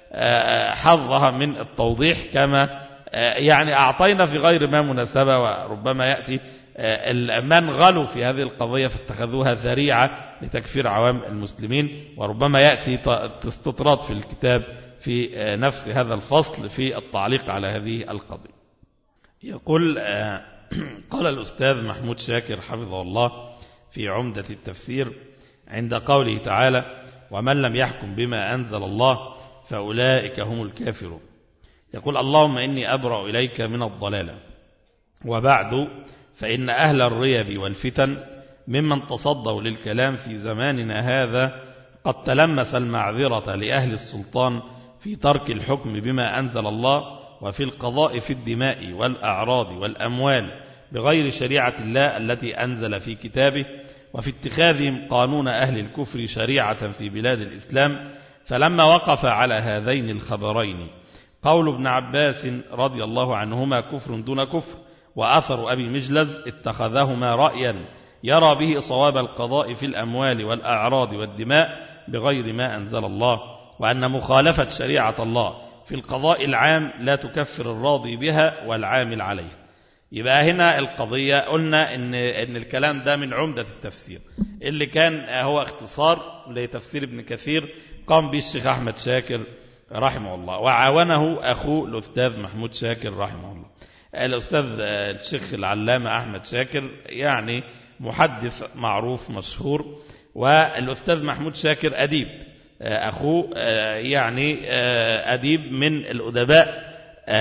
حظها من التوضيح كما يعني أعطينا في غير ما مناسبة. وربما يأتي من غلوا في هذه القضية فاتخذوها ذريعة لتكفير عوام المسلمين، وربما يأتي استطراد في الكتاب في نفس هذا الفصل في التعليق على هذه القضية. يقول قال الأستاذ محمود شاكر حفظه الله في عمدة التفسير عند قوله تعالى ومن لم يحكم بما أنزل الله فأولئك هم الكافرون، يقول اللهم إني أبرأ إليك من الضلالة. وبعد فإن أهل الريب والفتن ممن تصدوا للكلام في زماننا هذا قد تلمس المعذرة لأهل السلطان في ترك الحكم بما أنزل الله وفي القضاء في الدماء والأعراض والأموال بغير شريعة الله التي أنزل في كتابه، وفي اتخاذهم قانون أهل الكفر شريعة في بلاد الإسلام. فلما وقف على هذين الخبرين قول ابن عباس رضي الله عنهما كفر دون كفر وأثر أبي مجلز اتخذهما رأيا يرى به صواب القضاء في الأموال والأعراض والدماء بغير ما أنزل الله، وأن مخالفة شريعة الله في القضاء العام لا تكفر الراضي بها والعامل عليه. يبقى هنا القضية قلنا إن, إن الكلام ده من عمدة التفسير اللي كان هو اختصار لتفسير ابن كثير قام به الشيخ أحمد شاكر رحمه الله، وعاونه أخوه الأستاذ محمود شاكر رحمه الله. الأستاذ الشيخ العلامة أحمد شاكر يعني محدث معروف مشهور، والأستاذ محمود شاكر أديب، أخوه يعني أديب من الأدباء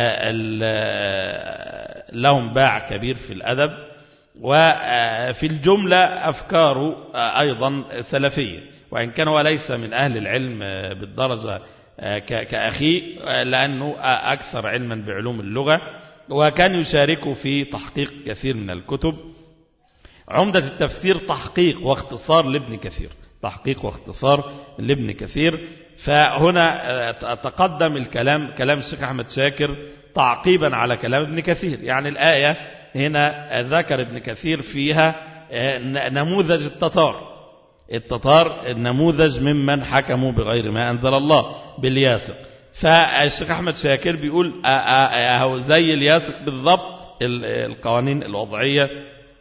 لهم باع كبير في الأدب، وفي الجملة أفكاره أيضا سلفية، وإن كان هو ليس من أهل العلم بالدرجة كأخيه لأنه أكثر علما بعلوم اللغة، وكان يشارك في تحقيق كثير من الكتب. عمدة التفسير تحقيق واختصار لابن كثير، تحقيق واختصار لابن كثير. فهنا تقدم الكلام كلام الشيخ أحمد شاكر تعقيبا على كلام ابن كثير. يعني الآية هنا ذكر ابن كثير فيها نموذج التتار، التتار النموذج ممن حكموا بغير ما أنزل الله بالياسق. فالشيخ أحمد شاكر بيقول زي الياسق بالضبط القوانين الوضعية،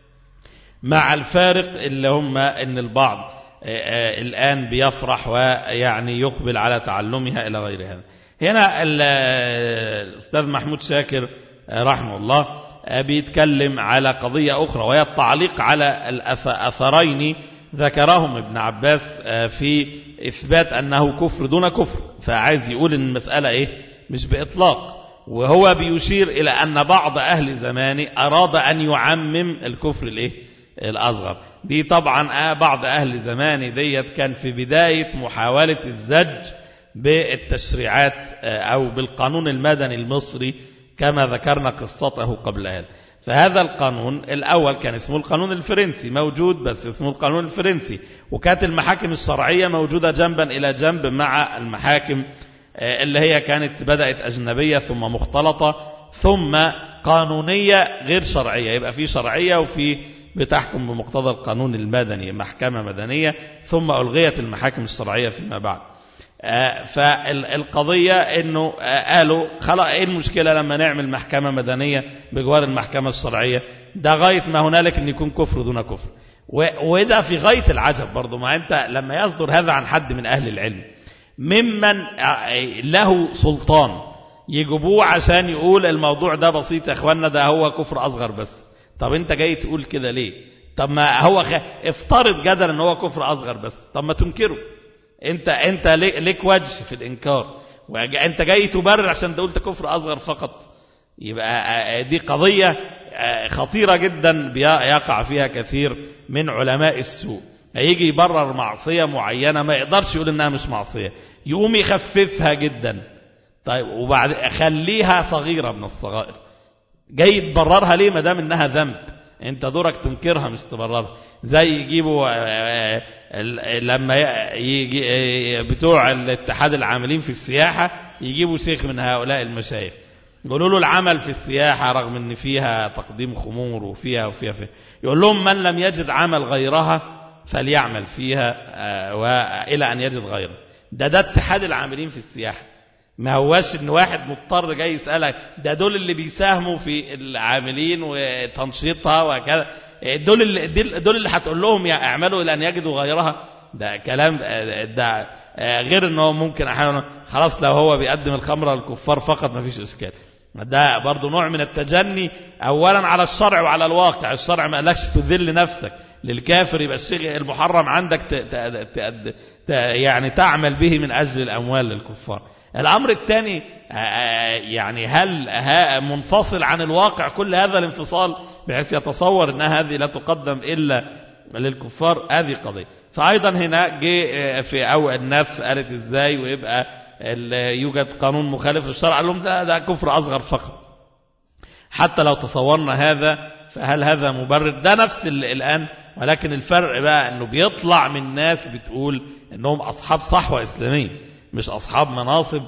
مع الفارق اللي هم ان البعض الآن بيفرح ويعني يقبل على تعلمها إلى غير هذا. هنا الأستاذ محمود شاكر رحمه الله بيتكلم على قضية أخرى، وهي التعليق على الأثرين ذكرهم ابن عباس في إثبات أنه كفر دون كفر. فعايز يقول أن المسألة إيه؟ مش بإطلاق، وهو بيشير إلى أن بعض أهل زمانه أراد أن يعمم الكفر الإيه؟ الأصغر. دي طبعا بعض أهل زمانه ديت كان في بداية محاولة الزج بالتشريعات أو بالقانون المدني المصري كما ذكرنا قصته قبل هذا. فهذا القانون الأول كان اسمه القانون الفرنسي، موجود بس اسمه القانون الفرنسي، وكانت المحاكم الشرعية موجودة جنبا إلى جنب مع المحاكم اللي هي كانت بدأت أجنبية ثم مختلطة ثم قانونية غير شرعية. يبقى في شرعية وفي بتحكم بمقتضى القانون المدني، محكمة مدنية، ثم ألغيت المحاكم الشرعية فيما بعد. فالقضية انه قالوا خلاص ايه المشكلة لما نعمل محكمة مدنية بجوار المحكمة الشرعية؟ ده غاية ما هنالك ان يكون كفر دون كفر. وده في غاية العجب برضو، ما انت لما يصدر هذا عن حد من اهل العلم ممن له سلطان يجيبوه عشان يقول الموضوع ده بسيط يا اخوانا، ده هو كفر اصغر بس. طب انت جاي تقول كده ليه؟ طب ما هو خ... افترض جدلا ان هو كفر اصغر بس، طب ما تنكره. انت انت ليك وجه في الانكار، وانت جاي تبرر عشان تقول كفر اصغر فقط. يبقى دي قضية خطيرة جدا يقع فيها كثير من علماء السوء. هيجي يبرر معصية معينة ما يقدرش يقول انها مش معصية، يقوم يخففها جدا. طيب وبعد خليها صغيرة من الصغائر، جاي تبررها ليه ما دام انها ذنب؟ انت دورك تنكرها مش تبررها. زي يجيبوا لما يجي بتوع الاتحاد العاملين في السياحة يجيبوا شيخ من هؤلاء المشايخ يقولوا له العمل في السياحة رغم ان فيها تقديم خمور وفيها وفيها فيها، يقول لهم من لم يجد عمل غيرها فليعمل فيها وإلى أن يجد غيره. ده ده اتحاد العاملين في السياحة، ما هواش ان واحد مضطر جاي يسألك. ده دول اللي بيساهموا في العاملين وتنشيطها وكذا، دول اللي دول اللي هتقول لهم يا اعملوا الى ان يجدوا غيرها. ده كلام ده غير انه ممكن احيانا خلاص لو هو بيقدم الخمره للكفار فقط ما فيش اشكال. ده برضو نوع من التجني اولا على الشرع وعلى الواقع. الشرع ما قالكش تذل نفسك للكافر، يبقى الشيء المحرم عندك ت ت ت ت يعني تعمل به من اجل الاموال للكفار. الأمر الثاني يعني هل منفصل عن الواقع كل هذا الانفصال بحيث يتصور أن هذه لا تقدم إلا للكفار؟ هذه قضية. فأيضا هنا جاء في أو الناس قالت إزاي ويبقى يوجد قانون مخالف للشرع؟ قال لهم ده, ده كفر أصغر فقط. حتى لو تصورنا هذا فهل هذا مبرر؟ ده نفس الآن، ولكن الفرق بقى أنه بيطلع من ناس بتقول أنهم أصحاب صحوة إسلامية، مش أصحاب مناصب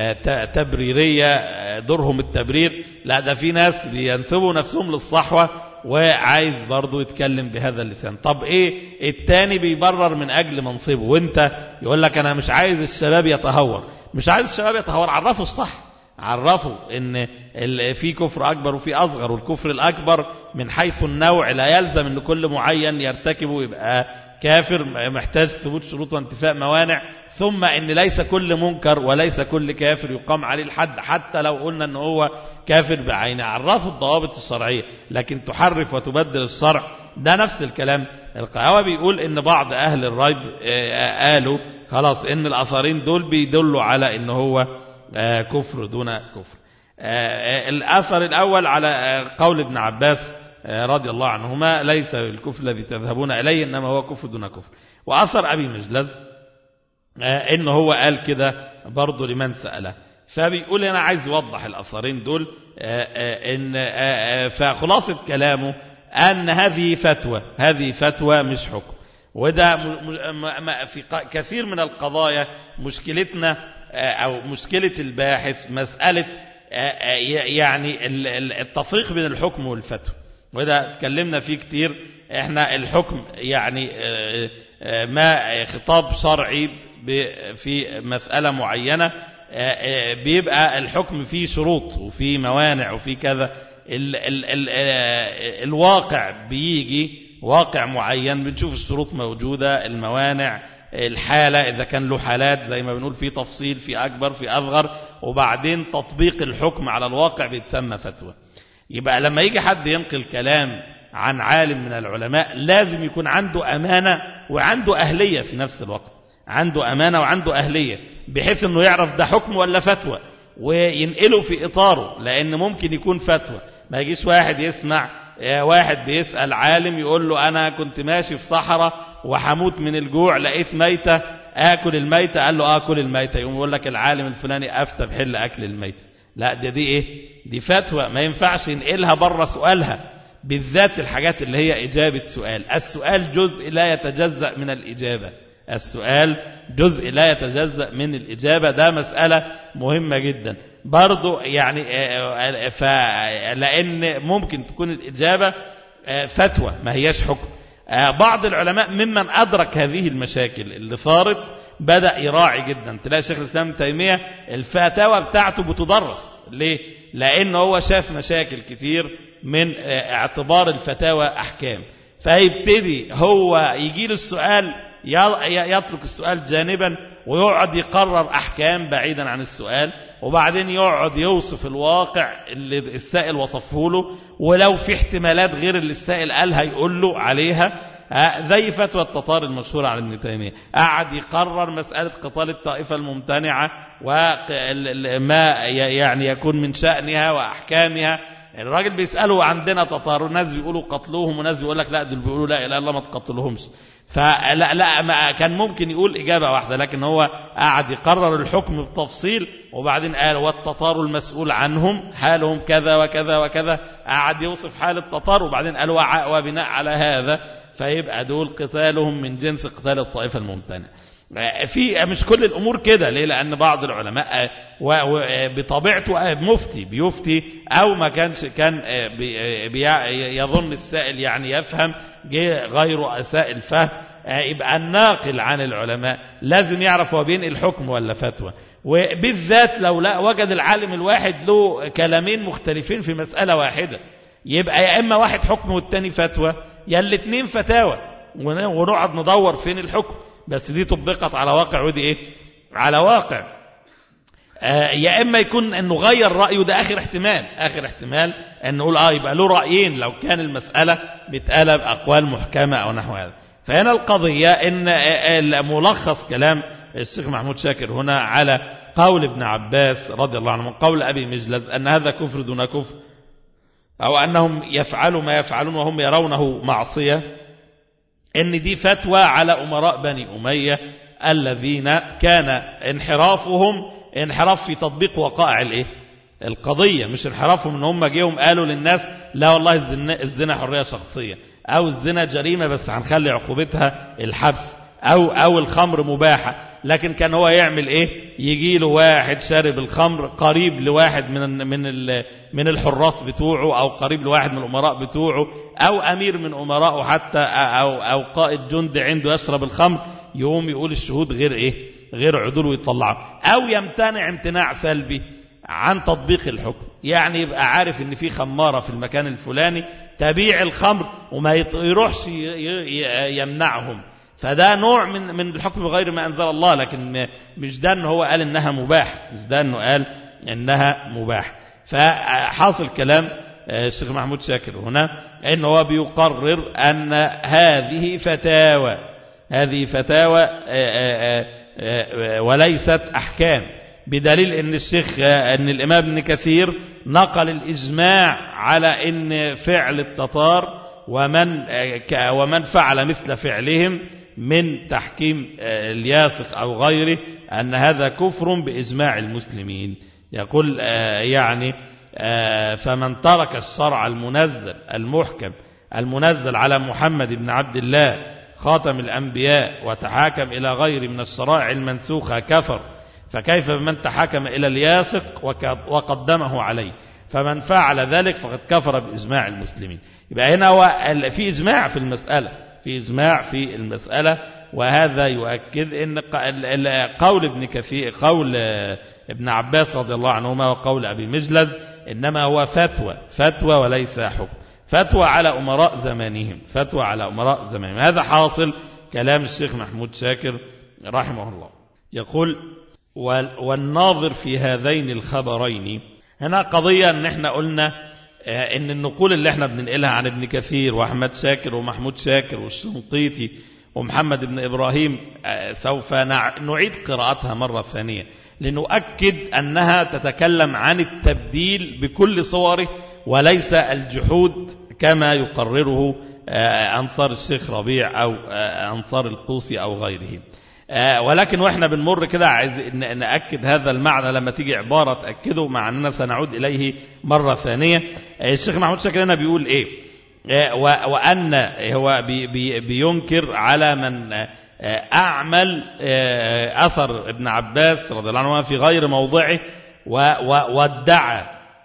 تبريرية دورهم التبرير. لا، ده في ناس بينسبوا نفسهم للصحوة وعايز برضو يتكلم بهذا اللسان. طب ايه التاني بيبرر من أجل منصبه، وانت يقول لك أنا مش عايز الشباب يتهور. مش عايز الشباب يتهور، عرفوا الصح، عرفوا ان في كفر أكبر وفي أصغر، والكفر الأكبر من حيث النوع لا يلزم ان كل معين يرتكبه يبقى كافر، محتاج ثبوت شروط وانتفاء موانع. ثم ان ليس كل منكر وليس كل كافر يقام عليه الحد حتى لو قلنا ان هو كافر بعينه. عرفوا الضوابط الشرعية، لكن تحرف وتبدل الشرع ده نفس الكلام. القهوة بيقول ان بعض اهل الريب قالوا خلاص ان الاثارين دول بيدلوا على ان هو كفر دون كفر. الاثر الاول على قول ابن عباس رضي الله عنهما ليس الكفر الذي تذهبون إليه إنما هو كفر دون كفر. وأثر أبي مجلد إنه هو قال كده برضو لمن سأله. فبيقول أنا عايز يوضح الأثرين دول، إن فخلاصة كلامه أن هذه فتوى، هذه فتوى مش حكم. وده في كثير من القضايا مشكلتنا أو مشكلة الباحث مسألة يعني التفريق بين الحكم والفتوى، وده اتكلمنا فيه كتير. احنا الحكم يعني ما خطاب شرعي في مسألة معينة بيبقى الحكم فيه شروط وفيه موانع وفيه كذا. ال ال ال الواقع بيجي واقع معين بنشوف الشروط موجودة، الموانع، الحالة إذا كان له حالات زي ما بنقول في تفصيل، في أكبر، في أصغر، وبعدين تطبيق الحكم على الواقع بيتسمى فتوى. يبقى لما يجي حد ينقل كلام عن عالم من العلماء لازم يكون عنده أمانة وعنده أهلية في نفس الوقت، عنده أمانة وعنده أهلية بحيث أنه يعرف ده حكم ولا فتوى وينقله في إطاره، لأن ممكن يكون فتوى. ما يجيش واحد يسمع واحد بيسأل عالم يقول له أنا كنت ماشي في صحراء وحموت من الجوع لقيت ميتة آكل الميتة، قال له آكل الميتة، يقوم يقول لك العالم الفلاني أفتى بحل أكل الميتة. لا، دي دي إيه؟ دي فتوى ما ينفعش ينقلها بره سؤالها، بالذات الحاجات اللي هي إجابة سؤال. السؤال جزء لا يتجزأ من الإجابة، السؤال جزء لا يتجزأ من الإجابة، ده مسألة مهمة جدا برضو يعني. لأن ممكن تكون الإجابة فتوى ما هياش حكم. بعض العلماء ممن أدرك هذه المشاكل اللي صارت بدأ يراعي جدا. تلاقي شيخ الإسلام ابن تيمية الفتاوى بتاعته بتدرس. ليه؟ لأنه هو شاف مشاكل كتير من اعتبار الفتاوى أحكام، فيبتدي هو يجي له السؤال يترك السؤال جانبا ويقعد يقرر أحكام بعيدا عن السؤال، وبعدين يقعد يوصف الواقع اللي السائل وصفه له، ولو في احتمالات غير اللي السائل قالها يقول له عليها. زي فتوى التتار المشهورة على ابن تيمية، قعد يقرر مسألة قتال الطائفة الممتنعة وما يعني يكون من شأنها وأحكامها. الراجل بيسأله عندنا تتار، وناس بيقولوا قتلوهم وناس بيقول لك لا دول بيقولوا لا إله إلا الله ما تقتلوهمش. فلا لا ما كان ممكن يقول إجابة واحدة، لكن هو قعد يقرر الحكم بتفصيل، وبعدين قال والتتار المسؤول عنهم حالهم كذا وكذا وكذا، قعد يوصف حال التتار، وبعدين قال وبناء على هذا فيبقى دول قتالهم من جنس قتال الطائفة الممتنع. في مش كل الأمور كده. ليه؟ لأن بعض العلماء بطبيعته مفتي بيفتي أو ما كانش كان يظن السائل يعني يفهم غير سائل فهم. يبقى الناقل عن العلماء لازم يعرف هو بين الحكم ولا فتوى، وبالذات لو لا وجد العالم الواحد له كلامين مختلفين في مسألة واحدة، يبقى يا إما واحد حكم والتاني فتوى، يا الاثنين فتاوى، ونقعد ندور فين الحكم. بس دي طبقت على واقع ودي ايه على واقع. آه يا اما يكون انه غير رايه، ده اخر احتمال، اخر احتمال ان نقول اه يبقى له رايين لو كان المساله بتقلب اقوال محكمه او نحو هذا. فهنا القضيه ان ملخص كلام الشيخ محمود شاكر هنا على قول ابن عباس رضي الله عنه قول ابي مجلز ان هذا كفر دون كفر، او انهم يفعلوا ما يفعلون وهم يرونه معصيه، ان دي فتوى على امراء بني اميه الذين كان انحرافهم انحراف في تطبيق وقائع الايه القضيه، مش انحرافهم ان هم جيهم قالوا للناس لا والله الزنا, الزنا حريه شخصيه، او الزنا جريمه بس هنخلي عقوبتها الحبس، او او الخمر مباحه. لكن كان هو يعمل ايه؟ يجي له واحد شارب الخمر قريب لواحد من من من الحراس بتوعه، او قريب لواحد من الامراء بتوعه، او امير من امرائه حتى، او او قائد جند عنده يشرب الخمر، يقوم يقول الشهود غير ايه غير عدول ويطلعه، او يمتنع امتناع سلبي عن تطبيق الحكم. يعني يبقى عارف ان في خمارة في المكان الفلاني تبيع الخمر وما يروحش يمنعهم، فده نوع من من الحكم بغير ما أنزل الله. لكن مش ده أنه هو قال إنها مباح، مش ده أنه قال إنها مباح. فحاصل كلام الشيخ محمود شاكر هنا إنه هو بيقرر أن هذه فتاوى، هذه فتاوى وليست أحكام، بدليل أن الشيخ أن الإمام ابن كثير نقل الإجماع على أن فعل التتار ومن ومن فعل مثل فعلهم من تحكيم الياسق أو غيره أن هذا كفر بإجماع المسلمين. يقول آه يعني آه فمن ترك الشرع المنزل المحكم المنزل على محمد بن عبد الله خاتم الأنبياء وتحاكم إلى غير من الشرائع المنسوخة كفر، فكيف بمن تحاكم إلى الياسق وقدمه عليه؟ فمن فعل ذلك فقد كفر بإجماع المسلمين. يبقى هنا هو في إجماع في المسألة، في إجماع في المسألة، وهذا يؤكد أن قول ابن كثير قول ابن عباس رضي الله عنهما وقول أبي مجلد إنما هو فتوى فتوى وليس حكم، فتوى على أمراء زمانهم، فتوى على أمراء زمانهم. هذا حاصل كلام الشيخ محمود شاكر رحمه الله. يقول والناظر في هذين الخبرين. هنا قضية ان احنا قلنا ان النقول اللي احنا بننقلها عن ابن كثير واحمد شاكر ومحمود شاكر والشنقيطي ومحمد بن إبراهيم سوف نعيد قراءتها مرة ثانية لنؤكد أنها تتكلم عن التبديل بكل صوره وليس الجحود كما يقرره أنصار الشيخ ربيع أو أنصار القوسي أو غيرهم. ولكن وإحنا بنمر كده عايز نأكد هذا المعنى لما تيجي عبارة تأكده، مع أننا سنعود إليه مرة ثانية. الشيخ محمود شاكر هنا بيقول إيه؟ وأن هو بي بي بينكر على من أعمل أثر ابن عباس رضي الله عنه في غير موضعه وادعى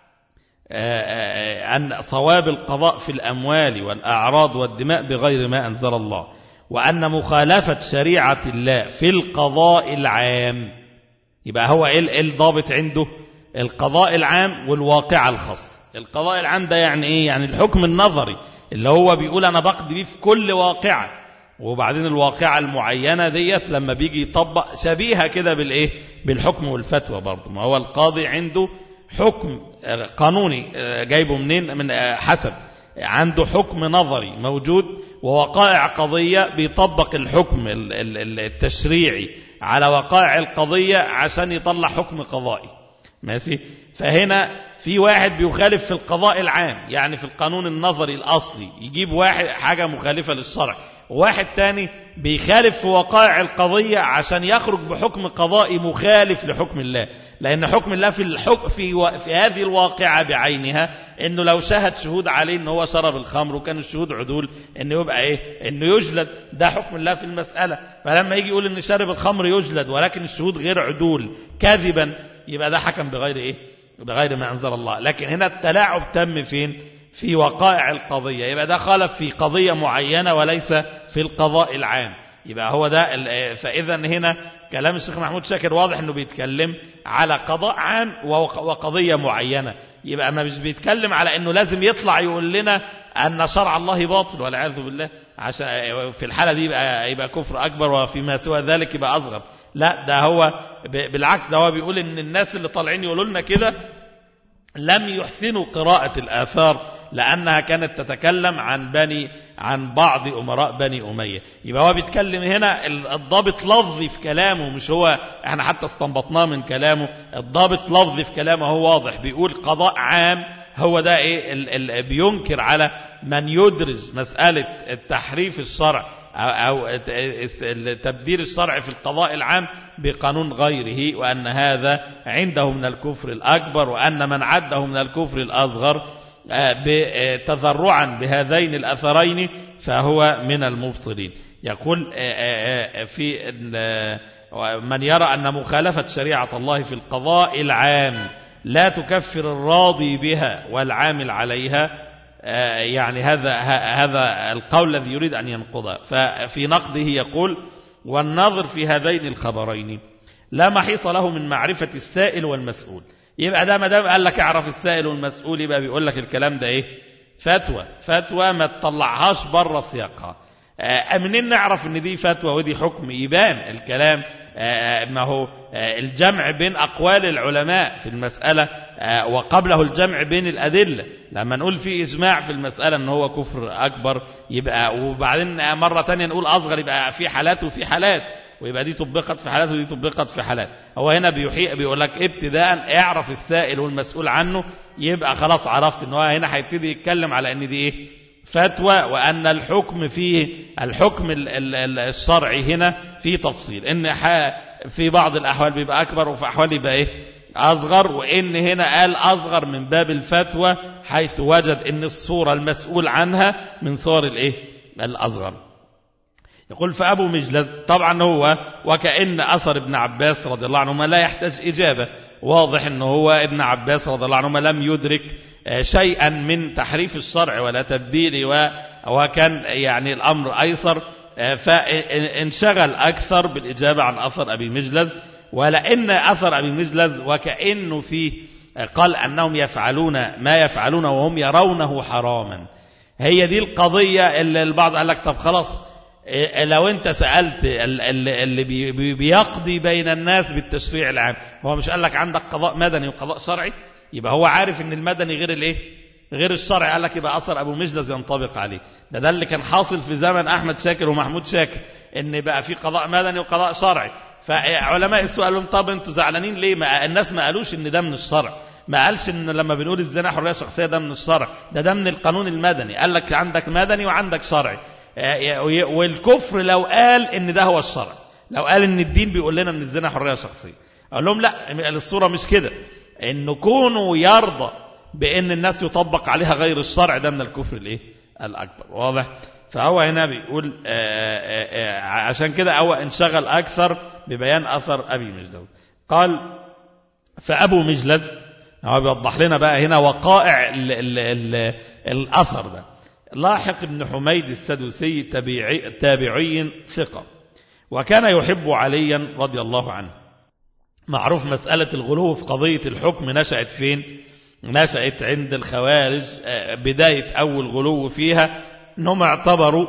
أن صواب القضاء في الأموال والأعراض والدماء بغير ما أنزل الله، وأن مخالفة شريعة الله في القضاء العام. يبقى هو إيه الضابط عنده؟ القضاء العام والواقع الخاص. القضاء العام ده يعني إيه؟ يعني الحكم النظري اللي هو بيقول أنا بقضي بيه في كل واقعة، وبعدين الواقعة المعينة ديت لما بيجي يطبق شبيهة كده بالإيه؟ بالحكم والفتوى برضه. ما هو القاضي عنده حكم قانوني جايبه منين؟ من حسب عنده حكم نظري موجود ووقائع قضية بيطبق الحكم التشريعي على وقائع القضية عشان يطلع حكم قضائي. ماشي؟ فهنا في واحد بيخالف في القضاء العام، يعني في القانون النظري الأصلي يجيب واحد حاجة مخالفة للشرع، وواحد تاني بيخالف في وقائع القضية عشان يخرج بحكم قضائي مخالف لحكم الله. لأن حكم الله في الحكم في, و... في هذه الواقعة بعينها إنه لو شهد شهود عليه إنه هو شرب الخمر وكان الشهود عدول إنه يبقى إيه؟ إنه يجلد. ده حكم الله في المسألة. فلما يجي يقول إن شارب الخمر يجلد ولكن الشهود غير عدول كاذبا، يبقى ده حكم بغير إيه؟ بغير ما أنزل الله. لكن هنا التلاعب تم فين؟ في وقائع القضية. يبقى ده خالف في قضية معينة وليس في القضاء العام. يبقى هو ده. فإذا هنا كلام الشيخ محمود شاكر واضح انه بيتكلم على قضاء عام وقضية معينة. يبقى ما مش بيتكلم على انه لازم يطلع يقول لنا ان شرع الله باطل والعياذ بالله، عشان في الحالة دي يبقى, يبقى كفر اكبر وفيما سوى ذلك يبقى اصغر. لا، ده هو بالعكس، ده هو بيقول ان الناس اللي طالعين يقولوا لنا كده لم يحسنوا قراءة الآثار لأنها كانت تتكلم عن بني عن بعض أمراء بني أمية. يبقى هو بيتكلم هنا الضابط لفظي في كلامه، مش هو احنا حتى استنبطناه من كلامه. الضابط لفظي في كلامه هو واضح، بيقول قضاء عام. هو ده ايه ال ال بينكر على من يدرج مسألة التحريف الشرع أو تبديل الشرع في القضاء العام بقانون غيره، وأن هذا عنده من الكفر الأكبر، وأن من عده من الكفر الأصغر تذرعا بهذين الأثرين فهو من المبطلين. يقول في من يرى أن مخالفة شريعة الله في القضاء العام لا تكفر الراضي بها والعامل عليها، يعني هذا هذا القول الذي يريد أن ينقضه. ففي نقده يقول والنظر في هذين الخبرين لا محيص له من معرفة السائل والمسؤول. يبقى ده ما دام قال لك اعرف السائل والمسؤول، يبقى بيقول لك الكلام ده ايه؟ فتوى. فتوى ما تطلعهاش بره سياقها. منين نعرف ان دي فتوى ودي حكم؟ يبان الكلام. ما هو الجمع بين أقوال العلماء في المسألة وقبله الجمع بين الأدلة. لما نقول في إجماع في المسألة أنه هو كفر أكبر، يبقى وبعدين مرة تانية نقول أصغر، يبقى في حالات وفي حالات، ويبقى دي طبقت في حالات ودي طبقت في حالات. هو هنا بيحيق بيقول لك ابتداء اعرف السائل والمسؤول عنه، يبقى خلاص عرفت ان هو هنا هيبتدي يتكلم على ان دي ايه؟ فتوى وأن الحكم فيه الحكم الشرعي هنا فيه تفصيل، إن في بعض الأحوال بيبقى أكبر وفي أحوال يبقى إيه أصغر، وإن هنا قال أصغر من باب الفتوى حيث وجد إن الصورة المسؤول عنها من صور الإيه الأصغر. يقول فأبو مجلز طبعا هو وكأن أثر ابن عباس رضي الله عنهما لا يحتاج إجابة، واضح أنه هو ابن عباس رضي الله عنهما لم يدرك شيئا من تحريف الشرع ولا تبديله، وكان يعني الأمر أيسر، فانشغل أكثر بالإجابة عن أثر أبي مجلز. ولأن أثر أبي مجلز وكأنه فيه قال أنهم يفعلون ما يفعلون وهم يرونه حراما، هي دي القضية اللي البعض قال لك طب خلاص لو انت سألت اللي بيقضي بين الناس بالتشريع العام، هو مش قال لك عندك قضاء مدني وقضاء شرعي؟ يبقى هو عارف ان المدني غير الايه غير الشرعي، قال لك يبقى اثر ابو مجلز ينطبق عليه. ده ده اللي كان حاصل في زمن احمد شاكر ومحمود شاكر، ان بقى في قضاء مدني وقضاء شرعي. فعلماء السؤال لهم طب انتوا زعلانين ليه؟ ما الناس ما قالوش ان ده من الشرع، ما قالش ان لما بنقول الزنا حرية شخصية ده من الشرع، ده ده من القانون المدني. قال لك عندك مدني وعندك شرعي، والكفر لو قال ان ده هو الشرع، لو قال ان الدين بيقول لنا ان الزنا حرية شخصية، اقول لهم لا، الصورة مش كده، انه كونوا يرضى بان الناس يطبق عليها غير الشرع ده من الكفر الايه الاكبر. واضح؟ فهو هنا بيقول آآ آآ عشان كده هو انشغل اكثر ببيان اثر ابي مجلز. قال فابو مجلز هو بيوضح لنا بقى هنا وقائع ال ال ال الاثر ده. لاحق بن حميد السدوسي تابعي, تابعي ثقة، وكان يحب عليا رضي الله عنه. معروف مسألة الغلو في قضية الحكم نشأت فين؟ نشأت عند الخوارج، بداية أول غلو فيها أنهم اعتبروا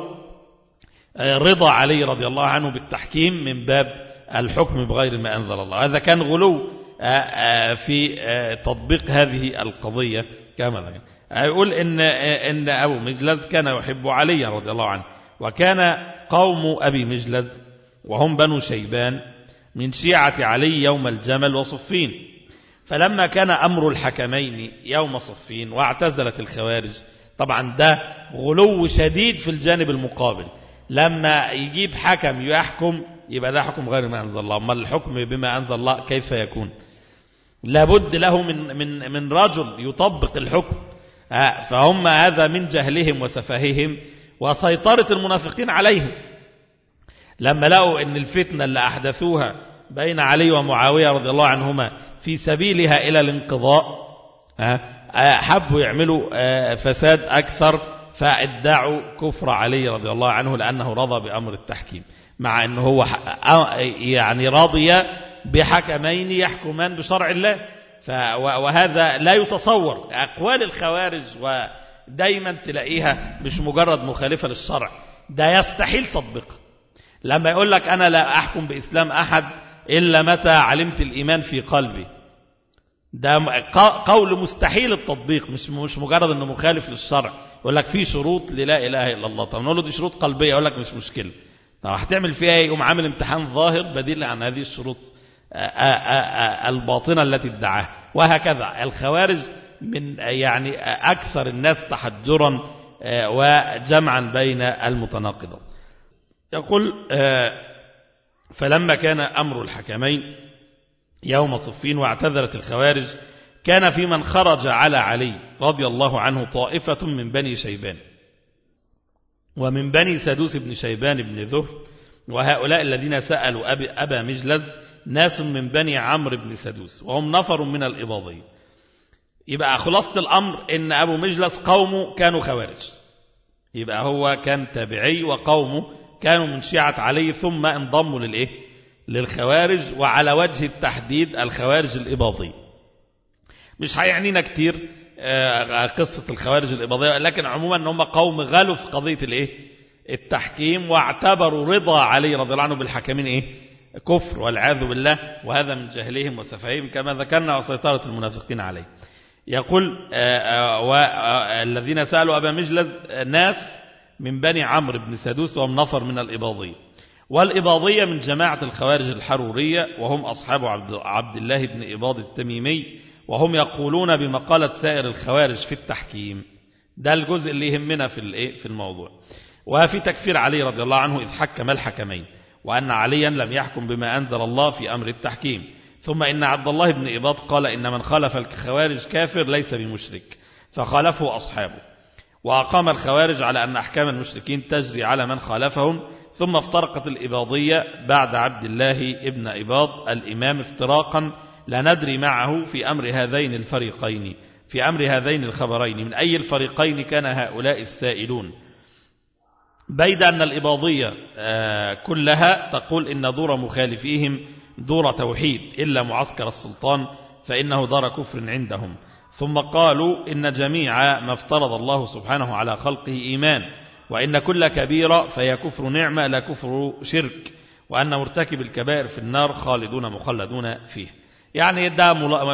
رضا علي رضي الله عنه بالتحكيم من باب الحكم بغير ما أنزل الله. هذا كان غلو في تطبيق هذه القضية كما ذكر. يقول إن, إن أبو مجلز كان يحب علي رضي الله عنه، وكان قوم أبي مجلز وهم بنو شيبان من شيعة علي يوم الجمل وصفين، فلما كان أمر الحكمين يوم صفين واعتزلت الخوارج، طبعا ده غلو شديد في الجانب المقابل، لما يجيب حكم يحكم يبقى ده حكم غير ما أنزل الله، أما الحكم بما أنزل الله كيف يكون؟ لابد له من, من, من رجل يطبق الحكم. فهم هذا من جهلهم وسفاههم وسيطرة المنافقين عليهم، لما لقوا ان الفتنة اللي أحدثوها بين علي ومعاوية رضي الله عنهما في سبيلها إلى الانقضاء، حبوا يعملوا فساد أكثر، فادعوا كفر علي رضي الله عنه لأنه رضى بأمر التحكيم، مع أنه هو يعني راضي بحكمين يحكمان بشرع الله. وهذا لا يتصور. أقوال الخوارج ودايما تلاقيها مش مجرد مخالفة للشرع، ده يستحيل تطبيقها. لما يقول لك أنا لا أحكم بإسلام أحد إلا متى علمت الإيمان في قلبي، ده قول مستحيل التطبيق، مش مش مجرد أنه مخالف للشرع. يقول لك في شروط للا إله إلا الله، طب نقول له دي شروط قلبية، يقول لك مش مشكلة. طب هتعمل فيها ايه؟ يقوم عامل امتحان ظاهر بديل عن هذه الشروط الباطنة التي ادعاها. وهكذا الخوارج من يعني أكثر الناس تحجرا وجمعا بين المتناقضين. يقول فلما كان أمر الحكمين يوم صفين واعتذرت الخوارج، كان في من خرج على علي رضي الله عنه طائفة من بني شيبان ومن بني سدوس بن شيبان بن ذهل، وهؤلاء الذين سألوا أبي أبا مجلز ناس من بني عمرو بن سدوس وهم نفر من الإباضية. يبقى خلاصة الأمر إن أبو مجلس قومه كانوا خوارج، يبقى هو كان تابعي وقومه كانوا من شيعة علي ثم انضموا للإيه؟ للخوارج، وعلى وجه التحديد الخوارج الإباضية. مش هيعنينا كتير قصة الخوارج الإباضية، لكن عموما ان هم قوم غلوا في قضية الإيه؟ التحكيم، واعتبروا رضا علي رضي الله عنه بالحكمين إيه؟ كفر والعياذ بالله، وهذا من جهلهم وسفههم كما ذكرنا وسيطرة المنافقين عليه. يقول والذين سألوا أبا مجلد ناس من بني عمرو بن سدوس وهم نفر من الإباضية، والإباضية من جماعة الخوارج الحرورية وهم أصحاب عبد الله بن إباض التميمي، وهم يقولون بمقالة سائر الخوارج في التحكيم. ده الجزء اللي يهمنا في في الموضوع. وفي تكفير علي رضي الله عنه إذ حكم الحكمين، وأن عليا لم يحكم بما أنزل الله في أمر التحكيم. ثم إن عبد الله بن إباض قال إن من خالف الخوارج كافر ليس بمشرك، فخالفه أصحابه، وأقام الخوارج على أن أحكام المشركين تجري على من خالفهم. ثم افترقت الإباضية بعد عبد الله بن إباض الإمام افتراقا لا ندري معه في أمر هذين الفريقين في أمر هذين الخبرين من أي الفريقين كان هؤلاء السائلون، بيد أن الإباضية كلها تقول إن دور مخالفيهم دور توحيد إلا معسكر السلطان فإنه دار كفر عندهم. ثم قالوا إن جميع ما افترض الله سبحانه على خلقه إيمان، وإن كل كبيرة فهي كفر نعمة لا كفر شرك، وأن مرتكب الكبائر في النار خالدون مخلدون فيه. يعني ده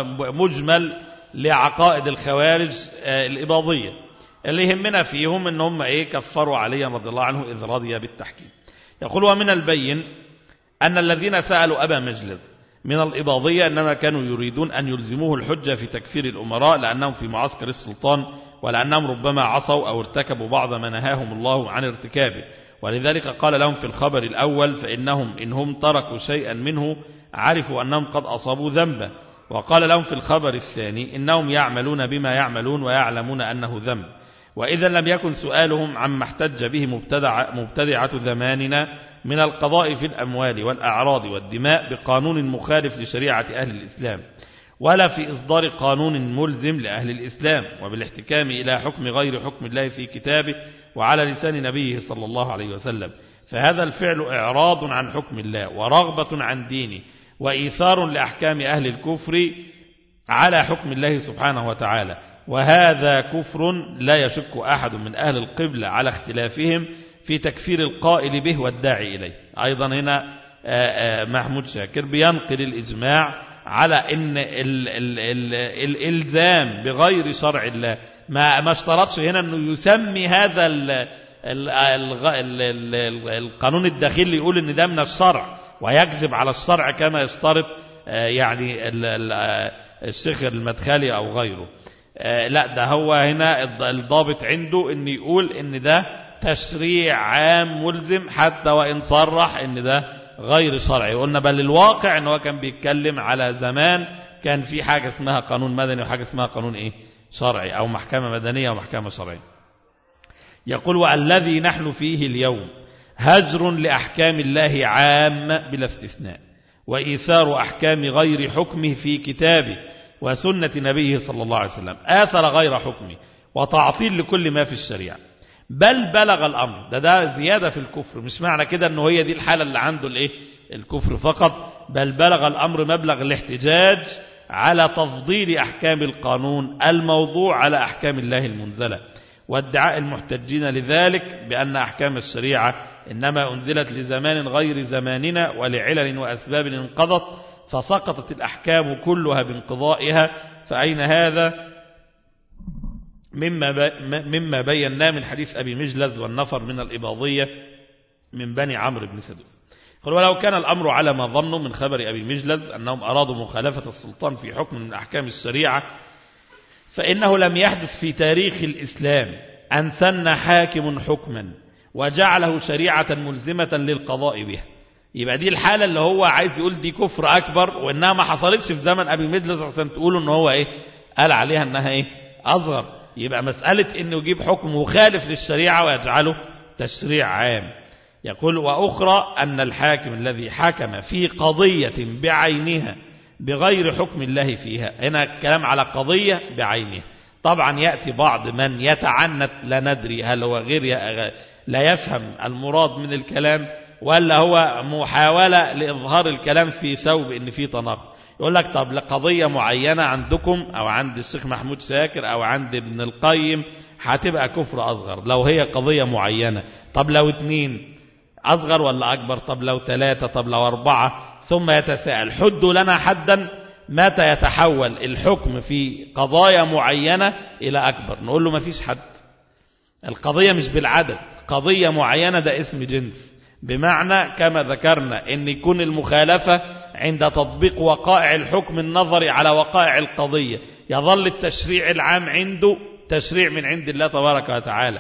مجمل لعقائد الخوارج الإباضية اللي يهمنا فيهم إن هم إيه كفروا علي رضي الله عنه إذ رضي بالتحكيم. يقول ومن البين أن الذين سألوا أبا مجلد من الإباضية إنما كانوا يريدون أن يلزموه الحجة في تكفير الأمراء لأنهم في معسكر السلطان، ولأنهم ربما عصوا أو ارتكبوا بعض ما نهاهم الله عن ارتكابه، ولذلك قال لهم في الخبر الأول فإنهم إنهم تركوا شيئا منه عرفوا أنهم قد أصابوا ذنبا، وقال لهم في الخبر الثاني إنهم يعملون بما يعملون ويعلمون أنه ذنب، وإذا لم يكن سؤالهم عما احتج به مبتدع مبتدعة زماننا من القضاء في الأموال والأعراض والدماء بقانون مخالف لشريعة أهل الإسلام، ولا في إصدار قانون ملزم لأهل الإسلام، وبالاحتكام إلى حكم غير حكم الله في كتابه وعلى لسان نبيه صلى الله عليه وسلم، فهذا الفعل إعراض عن حكم الله ورغبة عن دينه وإيثار لأحكام أهل الكفر على حكم الله سبحانه وتعالى، وهذا كفر لا يشك أحد من أهل القبلة على اختلافهم في تكفير القائل به والداعي إليه. أيضا هنا محمود شاكر بينقل الإجماع على أن ال ال ال الإلزام بغير شرع الله ما ما اشترطش هنا أنه يسمي هذا ال ال ال ال ال القانون الداخلي يقول أن ده من الشرع ويكذب على الشرع كما يشترط يعني ال ال الشيخ المدخلي أو غيره. لا، ده هو هنا الضابط عنده أن يقول أن ده تشريع عام ملزم حتى وإن صرح أن ده غير شرعي. قلنا بل الواقع أنه كان بيتكلم على زمان كان في حاجة اسمها قانون مدني وحاجة اسمها قانون إيه شرعي، أو محكمة مدنية ومحكمة شرعية. يقول والذي نحن فيه اليوم هجر لأحكام الله عام بلا استثناء، وإيثار أحكام غير حكمه في كتابه وسنة نبيه صلى الله عليه وسلم، آثر غير حكمه وتعطيل لكل ما في الشريعة، بل بلغ الأمر ده ده زيادة في الكفر. مش معنى كده أنه هي دي الحالة اللي عنده الإيه الكفر فقط، بل بلغ الأمر مبلغ الاحتجاج على تفضيل أحكام القانون الموضوع على أحكام الله المنزلة، وادعاء المحتجين لذلك بأن أحكام الشريعة إنما أنزلت لزمان غير زماننا ولعلل وأسباب انقضت فسقطت الأحكام كلها بانقضائها. فأين هذا مما مما بيناه من حديث أبي مجلز والنفر من الإباضية من بني عمرو بن سدوس. قال ولو كان الأمر على ما ظنوا من خبر أبي مجلز أنهم أرادوا مخالفة السلطان في حكم من أحكام الشريعة، فإنه لم يحدث في تاريخ الإسلام أن سن حاكم حكما وجعله شريعة ملزمة للقضاء بها. يبقى دي الحالة اللي هو عايز يقول دي كفر أكبر، وإنها ما حصلتش في زمن أبي مجلس عشان تقولوا إن هو إيه قال عليها إنها إيه أصغر. يبقى مسألة إنه يجيب حكم مخالف للشريعة ويجعله تشريع عام. يقول وأخرى أن الحاكم الذي حكم في قضية بعينها بغير حكم الله فيها، هنا الكلام على قضية بعينها. طبعا يأتي بعض من يتعنت لا ندري هل هو غير لا يفهم المراد من الكلام ولا هو محاولة لإظهار الكلام في ثوب إن في تناقض. يقول لك طب لقضية معينة عندكم أو عند الشيخ محمود شاكر أو عند ابن القيم هتبقى كفر أصغر لو هي قضية معينة. طب لو اتنين أصغر ولا أكبر؟ طب لو ثلاثة؟ طب لو أربعة؟ ثم يتساءل حدوا لنا حدا متى يتحول الحكم في قضايا معينة إلى أكبر؟ نقول له ما فيش حد. القضية مش بالعدد، قضية معينة ده اسم جنس، بمعنى كما ذكرنا أن يكون المخالفة عند تطبيق وقائع الحكم النظري على وقائع القضية، يظل التشريع العام عنده التشريع من عند الله تبارك وتعالى،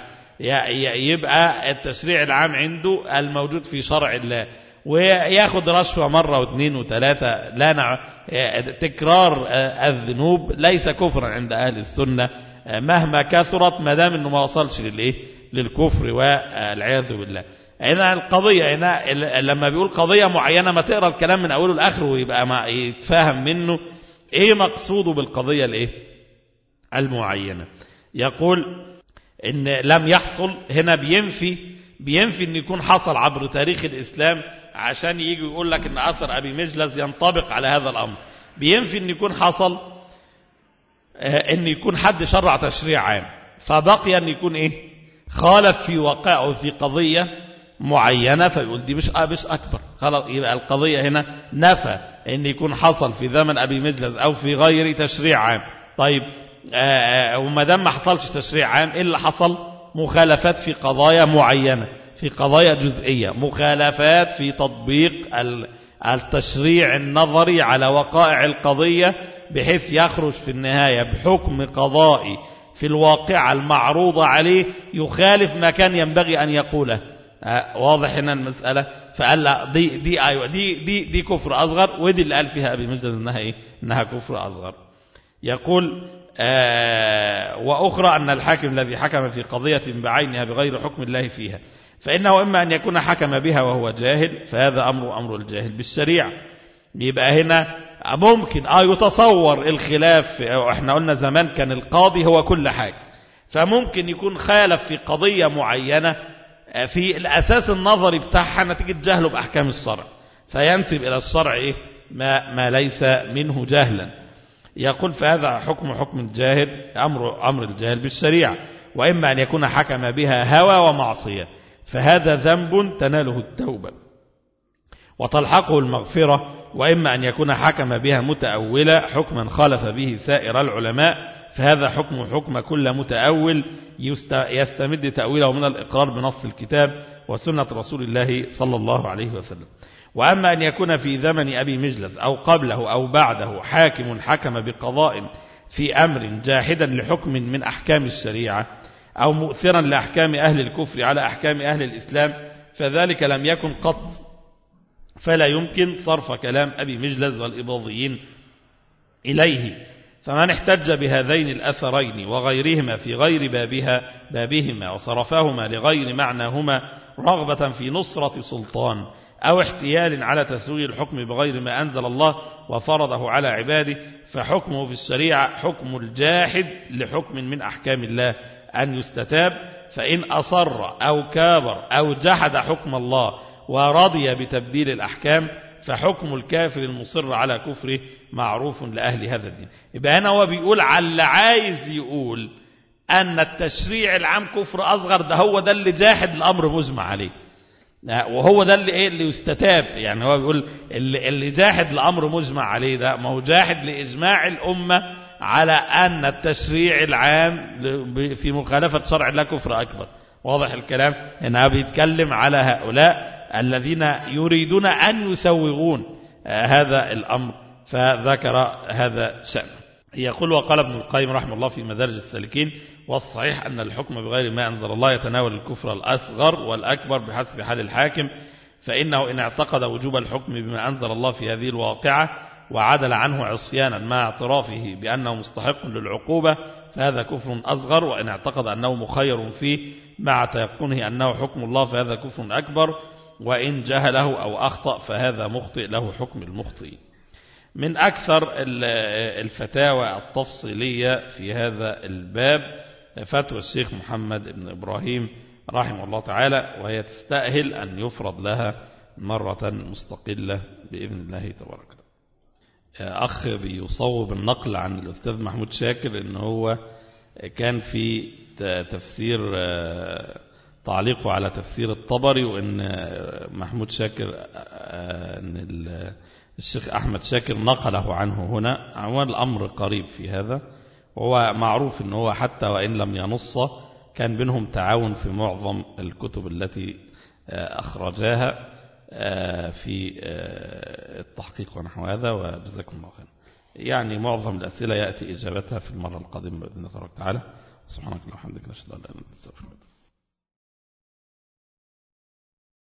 يبقى التشريع العام عنده الموجود في شرع الله، وياخد رشوة مرة واثنين وثلاثة. لا نع... تكرار الذنوب ليس كفرا عند أهل السنة مهما كثرت، ما دام انه ما وصلش للايه للكفر والعياذ بالله. هنا القضية هنا لما بيقول قضية معينة ما تقرأ الكلام من أوله لآخره ويبقى ما يتفهم منه ايه مقصوده بالقضية الايه المعينة. يقول ان لم يحصل هنا بينفي بينفي ان يكون حصل عبر تاريخ الإسلام، عشان يجي يقول لك ان أثر أبي مجلس ينطبق على هذا الأمر. بينفي ان يكون حصل ان يكون حد شرع تشريع عام فبقي ان يكون ايه خالف في واقعه في قضية معينة، فيقول دي مش مش أكبر. خلاص يبقى القضية هنا نفى ان يكون حصل في زمن أبي مجلس أو في غير تشريع عام. طيب وما دام ما حصلش تشريع عام، ايه اللي حصل؟ مخالفات في قضايا معينة، في قضايا جزئية، مخالفات في تطبيق التشريع النظري على وقائع القضية، بحيث يخرج في النهاية بحكم قضائي في الواقع المعروضة عليه يخالف ما كان ينبغي أن يقوله. واضح هنا المسألة. فقال لا دي دي أيوة دي دي دي كفر أصغر، ودي اللي قال فيها أبي مجلس إنها إيه إنها كفر أصغر. يقول آه وأخرى أن الحاكم الذي حكم في قضية بعينها بغير حكم الله فيها فإنه إما أن يكون حكم بها وهو جاهل، فهذا أمر أمر الجاهل بالشريعة. يبقى هنا ممكن آه يتصور الخلاف. احنا قلنا زمان كان القاضي هو كل حاجة، فممكن يكون خالف في قضية معينة في الأساس النظري بتاعها نتيجة جهله بأحكام الشرع، فينسب إلى الشرع إيه ما, ما ليس منه جهلا. يقول فهذا حكم حكم الجاهل، أمر أمر الجاهل بالشريعة. وإما أن يكون حكم بها هوى ومعصية، فهذا ذنب تناله التوبة وتلحقه المغفرة. وإما أن يكون حكم بها متأولة حكما خالف به سائر العلماء، فهذا حكم حكم كل متأول يستمد تأويله من الإقرار بنص الكتاب وسنة رسول الله صلى الله عليه وسلم. وأما أن يكون في زمن أبي مجلس أو قبله أو بعده حاكم حكم بقضاء في أمر جاحدا لحكم من أحكام الشريعة أو مؤثرا لأحكام أهل الكفر على أحكام أهل الإسلام، فذلك لم يكن قط، فلا يمكن صرف كلام أبي مجلس والإباضيين إليه. فمن احتج بهذين الأثرين وغيرهما في غير بابها بابهما وصرفهما لغير معناهما رغبة في نصرة سلطان أو احتيال على تسوية الحكم بغير ما أنزل الله وفرضه على عباده، فحكمه في الشريعة حكم الجاحد لحكم من أحكام الله أن يستتاب. فإن أصر أو كابر أو جحد حكم الله ورضي بتبديل الأحكام، فحكم الكافر المصر على كفره معروف لأهل هذا الدين. يبقى هنا هو بيقول على اللي عايز يقول أن التشريع العام كفر أصغر، ده هو ده اللي جاحد الأمر مجمع عليه، وهو ده اللي ايه اللي يستتاب. يعني هو بيقول اللي, اللي جاحد الأمر مجمع عليه، ده ما هو جاحد لإجماع الأمة على أن التشريع العام في مخالفة شرع الله كفر أكبر. واضح الكلام؟ هنا بيتكلم على هؤلاء الذين يريدون أن يسوغون هذا الأمر، فذكر هذا شأن. يقول وقال ابن القيم رحمه الله في مدارج السالكين والصحيح أن الحكم بغير ما أنزل الله يتناول الكفر الأصغر والأكبر بحسب حال الحاكم، فإنه إن اعتقد وجوب الحكم بما أنزل الله في هذه الواقعة وعدل عنه عصيانا مع اعترافه بأنه مستحق للعقوبة فهذا كفر أصغر، وإن اعتقد أنه مخير فيه مع تيقنه أنه حكم الله فهذا كفر أكبر، وإن جهله أو أخطأ فهذا مخطئ له حكم المخطئ. من أكثر الفتاوى التفصيلية في هذا الباب فتوى الشيخ محمد بن إبراهيم رحمه الله تعالى، وهي تستأهل أن يفرض لها مرة مستقلة بإذن الله تبارك وتعالى. أخ بيصوب النقل عن الأستاذ محمود شاكر إن هو كان في تفسير تعليقه على تفسير الطبري، وإن محمود شاكر إن الشيخ أحمد شاكر نقله عنه هنا. عموما الأمر قريب في هذا، وهو معروف إن هو حتى وإن لم ينصه كان بينهم تعاون في معظم الكتب التي أخرجاها في التحقيق ونحو هذا، وجزاكم الله خير. يعني معظم الأسئلة يأتي إجابتها في المرة القادمة بإذن الله تعالى. سبحانك اللهم وبحمدك نشهد أن لا إله إلا أنت نستغفرك.